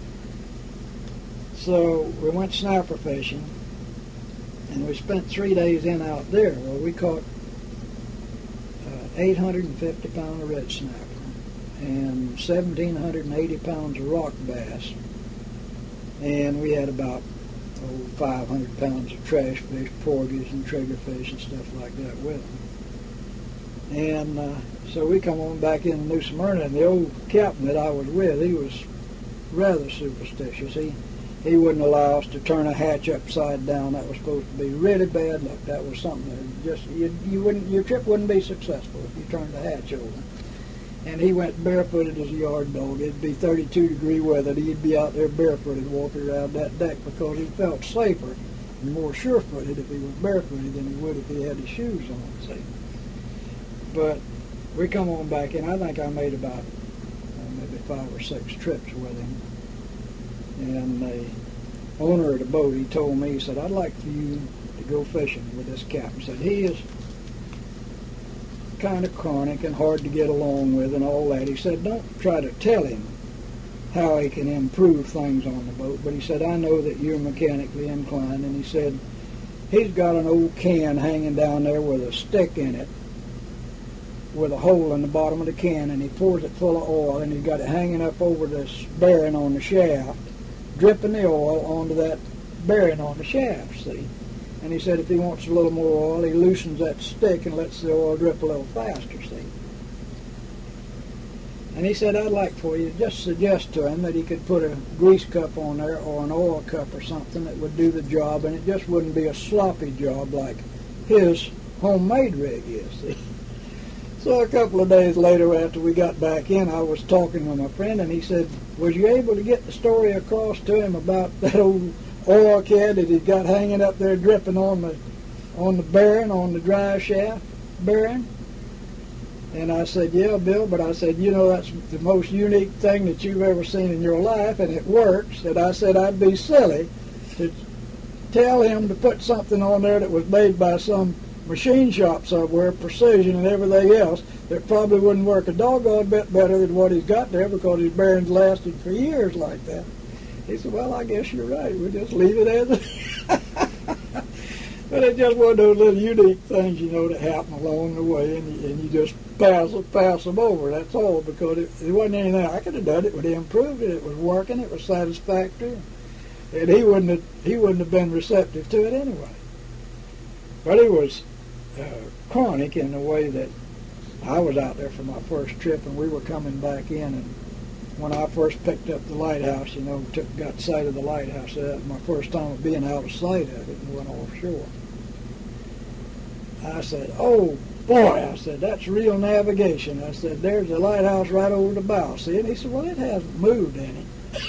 So we went snapper fishing, and we spent three days in out there. Well, we caught uh, eight hundred fifty pounds of red snapper and one thousand seven hundred eighty pounds of rock bass, and we had about oh, five hundred pounds of trash fish, porgies and triggerfish and stuff like that with them. And uh, so we come on back into New Smyrna, and the old captain that I was with, he was rather superstitious. He He wouldn't allow us to turn a hatch upside down. That was supposed to be really bad luck. That was something that just you, you wouldn't your trip wouldn't be successful if you turned the hatch over. And he went barefooted as a yard dog. It'd be thirty-two degree weather. He'd be out there barefooted walking around that deck because he felt safer and more sure-footed if he was barefooted than he would if he had his shoes on. See, but we come on back in. I think I made about uh, maybe five or six trips with him. And the owner of the boat, he told me, he said, I'd like for you to go fishing with this captain. He said, he is kind of chronic and hard to get along with and all that. He said, don't try to tell him how he can improve things on the boat. But he said, I know that you're mechanically inclined. And he said, he's got an old can hanging down there with a stick in it, with a hole in the bottom of the can, and he pours it full of oil, and he's got it hanging up over this bearing on the shaft, dripping the oil onto that bearing on the shaft, see. And he said if he wants a little more oil, he loosens that stick and lets the oil drip a little faster, see. And he said, I'd like for you to just suggest to him that he could put a grease cup on there or an oil cup or something that would do the job, and it just wouldn't be a sloppy job like his homemade rig is. See? So a couple of days later, after we got back in, I was talking with my friend, and he said, was you able to get the story across to him about that old oil can that he got hanging up there dripping on the on the bearing, on the drive shaft bearing? And I said, yeah, Bill, but I said, you know, that's the most unique thing that you've ever seen in your life, and it works. And I said, I'd be silly to tell him to put something on there that was made by some machine shop somewhere, precision and everything else, that probably wouldn't work a doggone bit better than what he's got there because his bearings lasted for years like that. He said, well, I guess you're right. We'll just leave it as it. But it's just one of those little unique things, you know, that happen along the way, and you, and you just pass pass them over. That's all, because it, it wasn't anything I could have done. It would have improved it. It was working. It was satisfactory, and he wouldn't have, he wouldn't have been receptive to it anyway. But he was uh, chronic in the way that I was out there for my first trip, and we were coming back in, and when I first picked up the lighthouse, you know, took, got sight of the lighthouse, uh, my first time of being out of sight of it and went offshore. I said, oh, boy, I said, that's real navigation. I said, there's the lighthouse right over the bow. See? And he said, well, it hasn't moved any.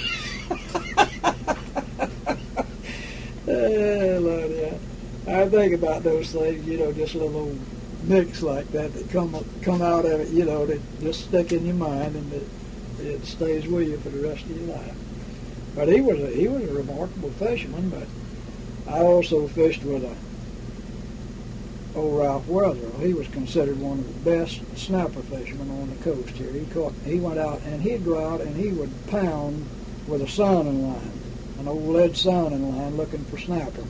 Oh, Lord, yeah. I think about those things, you know, just little old nicks like that that come come out of it, you know, that just stick in your mind, and that it stays with you for the rest of your life. But he was a, he was a remarkable fisherman. But I also fished with a old Ralph Wetherill. He was considered one of the best snapper fishermen on the coast here. He caught, he went out and he'd go out and he would pound with a sounding line, an old lead sounding line, looking for snapper.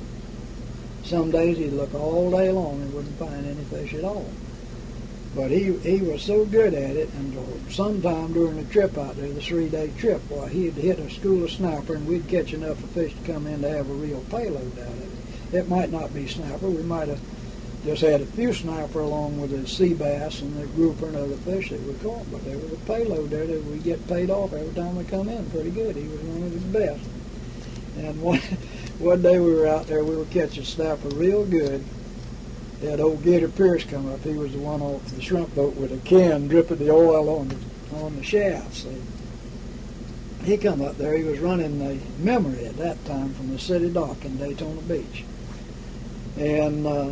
Some days he'd look all day long and wouldn't find any fish at all. But he he was so good at it, and sometime during the trip out there, the three-day trip, well, he'd hit a school of snapper, and we'd catch enough of fish to come in to have a real payload out of it. It might not be snapper. We might have just had a few snapper along with the sea bass and the grouper and other fish that we caught, but there was a payload there that we get paid off every time we come in pretty good. He was one of the best. And one, one day we were out there, we were catching snapper real good. That old Gator Pierce come up. He was the one off the shrimp boat with a can dripping the oil on the, on the shafts. So he come up there. He was running the Memory at that time from the city dock in Daytona Beach. And uh,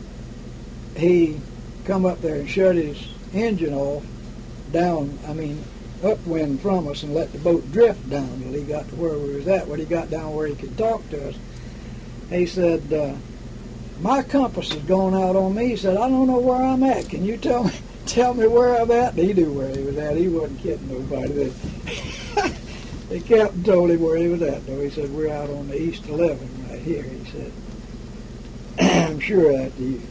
he come up there and shut his engine off down, I mean, upwind from us, and let the boat drift down till he got to where we was at. When he got down where he could talk to us, he said, uh, my compass has gone out on me. He said, I don't know where I'm at. Can you tell me tell me where I'm at? And he knew where he was at. He wasn't kidding nobody. The captain told him where he was at, though. He said, we're out on the East eleven right here. He said, I'm sure after you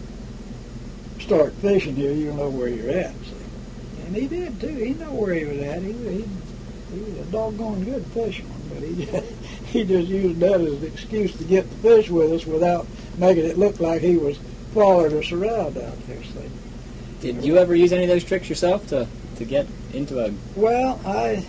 start fishing here, you'll know where you're at. See? And he did, too. He knew where he was at. He, he, he was a doggone good fisherman, but he just, he just used that as an excuse to get the fish with us without making it look like he was following us around out there. So, did you ever use any of those tricks yourself to, to get into a... Well, I...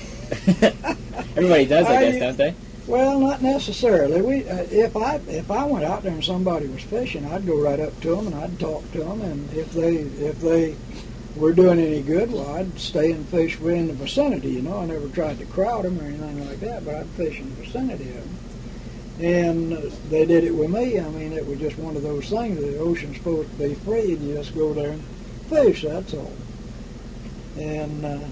Everybody does, I, I guess, don't they? Well, not necessarily. We, uh, if I if I went out there and somebody was fishing, I'd go right up to them and I'd talk to them, and if they if they were doing any good, well, I'd stay and fish within the vicinity. You know, I never tried to crowd them or anything like that, but I'd fish in the vicinity of them. And uh, they did it with me. I mean, it was just one of those things. The ocean's supposed to be free, and you just go there and fish. That's all. And uh,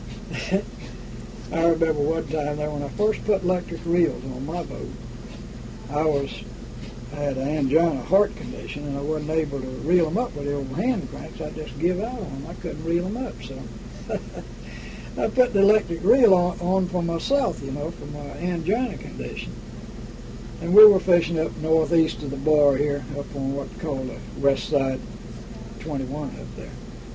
I remember one time there when I first put electric reels on my boat, I was I had an angina heart condition, and I wasn't able to reel them up with the old hand cranks. I just give out on them. I couldn't reel them up, so I put the electric reel on, on for myself, you know, for my angina condition. And we were fishing up northeast of the bar here, up on what's called the West Side twenty-one up there.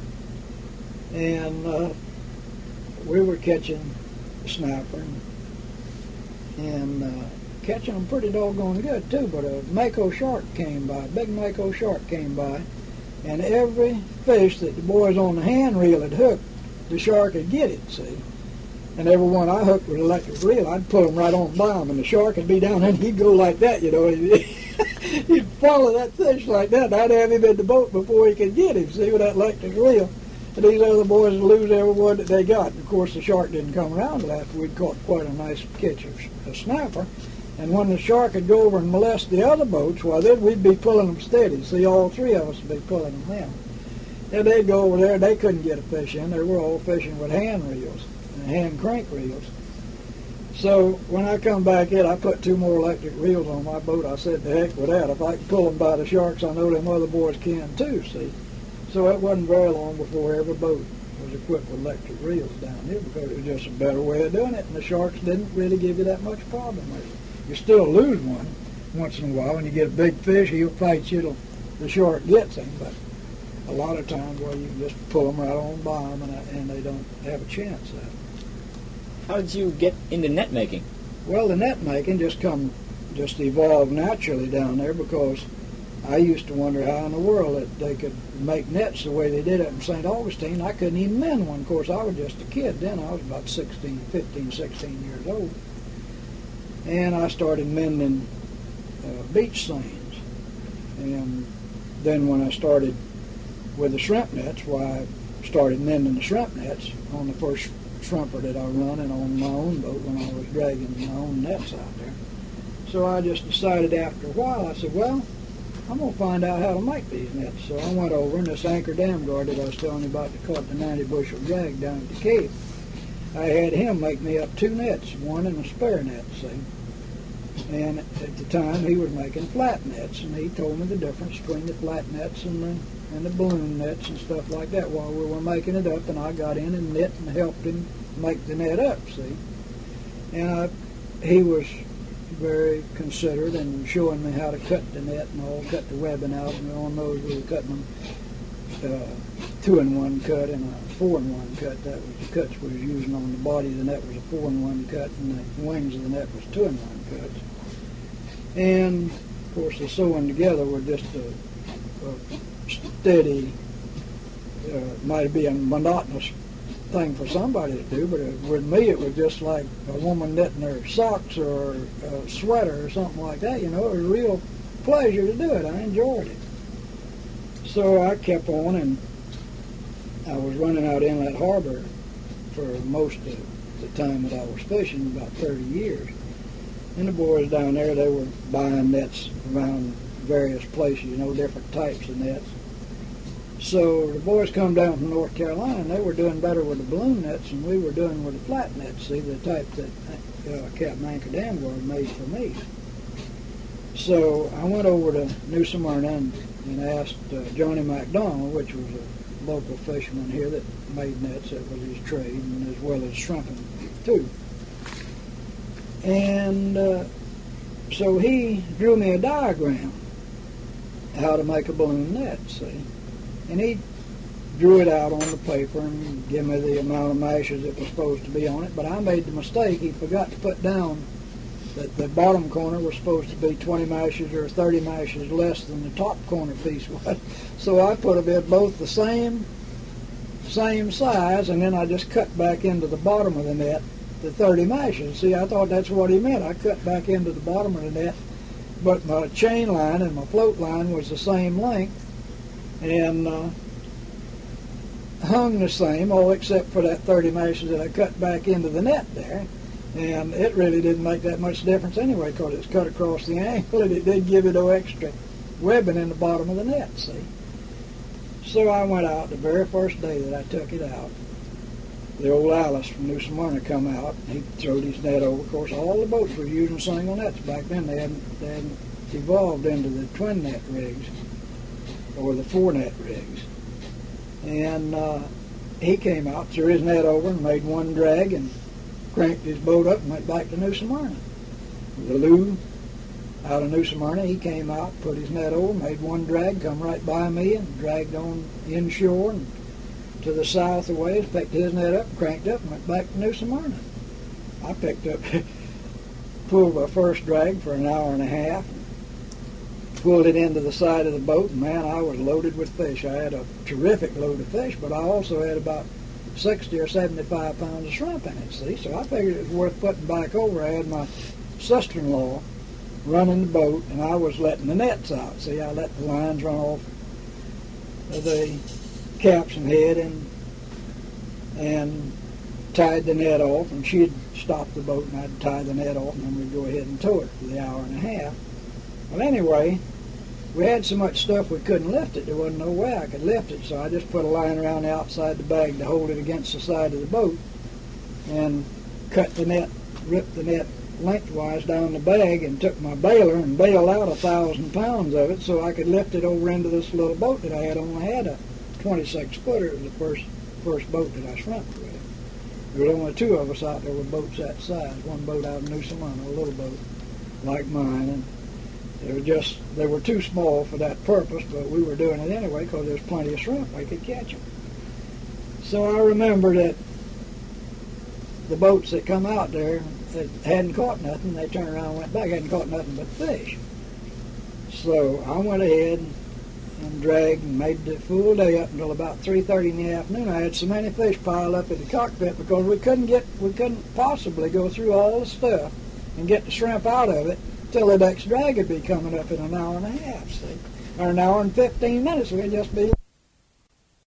And uh, we were catching snapper and, and uh, catching them pretty doggone good too. But a mako shark came by, a big mako shark came by, and every fish that the boys on the hand reel had hooked the shark would get it, see. And every one I hooked with an electric reel, I'd pull them right on by him, and the shark would be down there, and he'd go like that, you know. He'd follow that fish like that, and I'd have him in the boat before he could get him, see, with that electric reel. And these other boys would lose every one that they got. And of course, the shark didn't come around till after we'd caught quite a nice catch of a snapper. And when the shark would go over and molest the other boats, well, then we'd be pulling them steady. See, all three of us would be pulling them in. Then they'd go over there, they couldn't get a fish in. They were all fishing with hand reels and hand crank reels. So when I come back in, I put two more electric reels on my boat. I said, the heck with that. If I can pull them by the sharks, I know them other boys can too, see. So it wasn't very long before every boat was equipped with electric reels down here, because it was just a better way of doing it, and the sharks didn't really give you that much problem with it. You still lose one once in a while. When you get a big fish, he'll fight you till the shark gets him, but a lot of times, well, you can just pull them right on by them, and, and they don't have a chance at it. How did you get into net making? Well, the net making just come, just evolved naturally down there, because I used to wonder how in the world that they could make nets the way they did it in Saint Augustine. I couldn't even mend one. Of course, I was just a kid then. I was about sixteen, fifteen, sixteen years old. And I started mending uh, beach seines. And then when I started with the shrimp nets, why I started mending the shrimp nets on the first shrimper that I run and on my own boat when I was dragging my own nets out there. So I just decided after a while, I said, well, I'm going to find out how to make these nets. So I went over, and this Anchor Dam guard that I was telling you about that caught the ninety bushel drag down at the Cape, I had him make me up two nets, one and a spare net, see. And at the time, he was making flat nets, and he told me the difference between the flat nets and the, and the balloon nets and stuff like that while we were making it up, and I got in and knit and helped him make the net up, see. And I, he was very considerate and showing me how to cut the net and all, cut the webbing out, and on those we were cutting them uh, two-in-one cut and a four-in-one cut. That was the cuts we was using on the body of the net was a four-in-one cut, and the wings of the net was two-in-one cuts. And of course the sewing together were just a, a steady, uh, might be a monotonous thing for somebody to do, but it, with me it was just like a woman knitting her socks or a sweater or something like that. You know, it was a real pleasure to do it. I enjoyed it. So I kept on, and I was running out Inlet Harbor for most of the time that I was fishing, about thirty years. And the boys down there, they were buying nets around various places, you know, different types of nets. So the boys come down from North Carolina, and they were doing better with the balloon nets than we were doing with the flat nets, see, the type that uh, Captain Anchor Dam guard made for me. So I went over to New Smyrna and, and asked uh, Johnny McDonald, which was a local fisherman here that made nets, that was his trade, and as well as shrimping too. And uh, so he drew me a diagram how to make a balloon net, see. And he drew it out on the paper and gave me the amount of mashes that was supposed to be on it. But I made the mistake. He forgot to put down that the bottom corner was supposed to be twenty mashes or thirty mashes less than the top corner piece was. So I put them in both the same, same size, and then I just cut back into the bottom of the net the thirty mashes. See, I thought that's what he meant. I cut back into the bottom of the net, but my chain line and my float line was the same length, and uh, hung the same, all except for that thirty mashes that I cut back into the net there. And it really didn't make that much difference anyway, because it's cut across the angle, and it did give it no extra webbing in the bottom of the net, see. So I went out the very first day that I took it out. The old Alice from New Smyrna come out, and he throwed his net over. Of course, all the boats were using single nets back then. They hadn't, they hadn't evolved into the twin net rigs or the four net rigs. And uh, he came out, threw his net over, and made one drag, and cranked his boat up and went back to New Smyrna. The Lou out of New Smyrna, he came out, put his net over, made one drag, come right by me, and dragged on inshore and to the south a ways, picked his net up, cranked up, and went back to New Smyrna. I picked up, pulled my first drag for an hour and a half, pulled it into the side of the boat, and man, I was loaded with fish. I had a terrific load of fish, but I also had about sixty or seventy-five pounds of shrimp in it, see? So I figured it was worth putting back over. I had my sister-in-law running the boat, and I was letting the nets out. See, I let the lines run off of the capstan head and and tied the net off, and she'd stop the boat and I'd tie the net off, and then we'd go ahead and tow it for the hour and a half. Well, anyway, we had so much stuff we couldn't lift it. There wasn't no way I could lift it, so I just put a line around the outside the bag to hold it against the side of the boat and cut the net, ripped the net lengthwise down the bag, and took my baler and bailed out a thousand pounds of it so I could lift it over into this little boat that I had. Only had a twenty-six footer. It was the first first boat that I shrimp with. There were only two of us out there with boats that size. One boat out of New Salem, a little boat like mine, and they were just they were too small for that purpose, but we were doing it anyway because there was plenty of shrimp. We could catch them. So I remember that the boats that come out there, they hadn't caught nothing. They turned around and went back, hadn't caught nothing but fish. So I went ahead and, and dragged and made the full day up until about three thirty in the afternoon. I had so many fish piled up in the cockpit because we couldn't get, we couldn't possibly go through all the stuff and get the shrimp out of it till the next drag would be coming up in an hour and a half, see, or an hour and fifteen minutes. We'd just be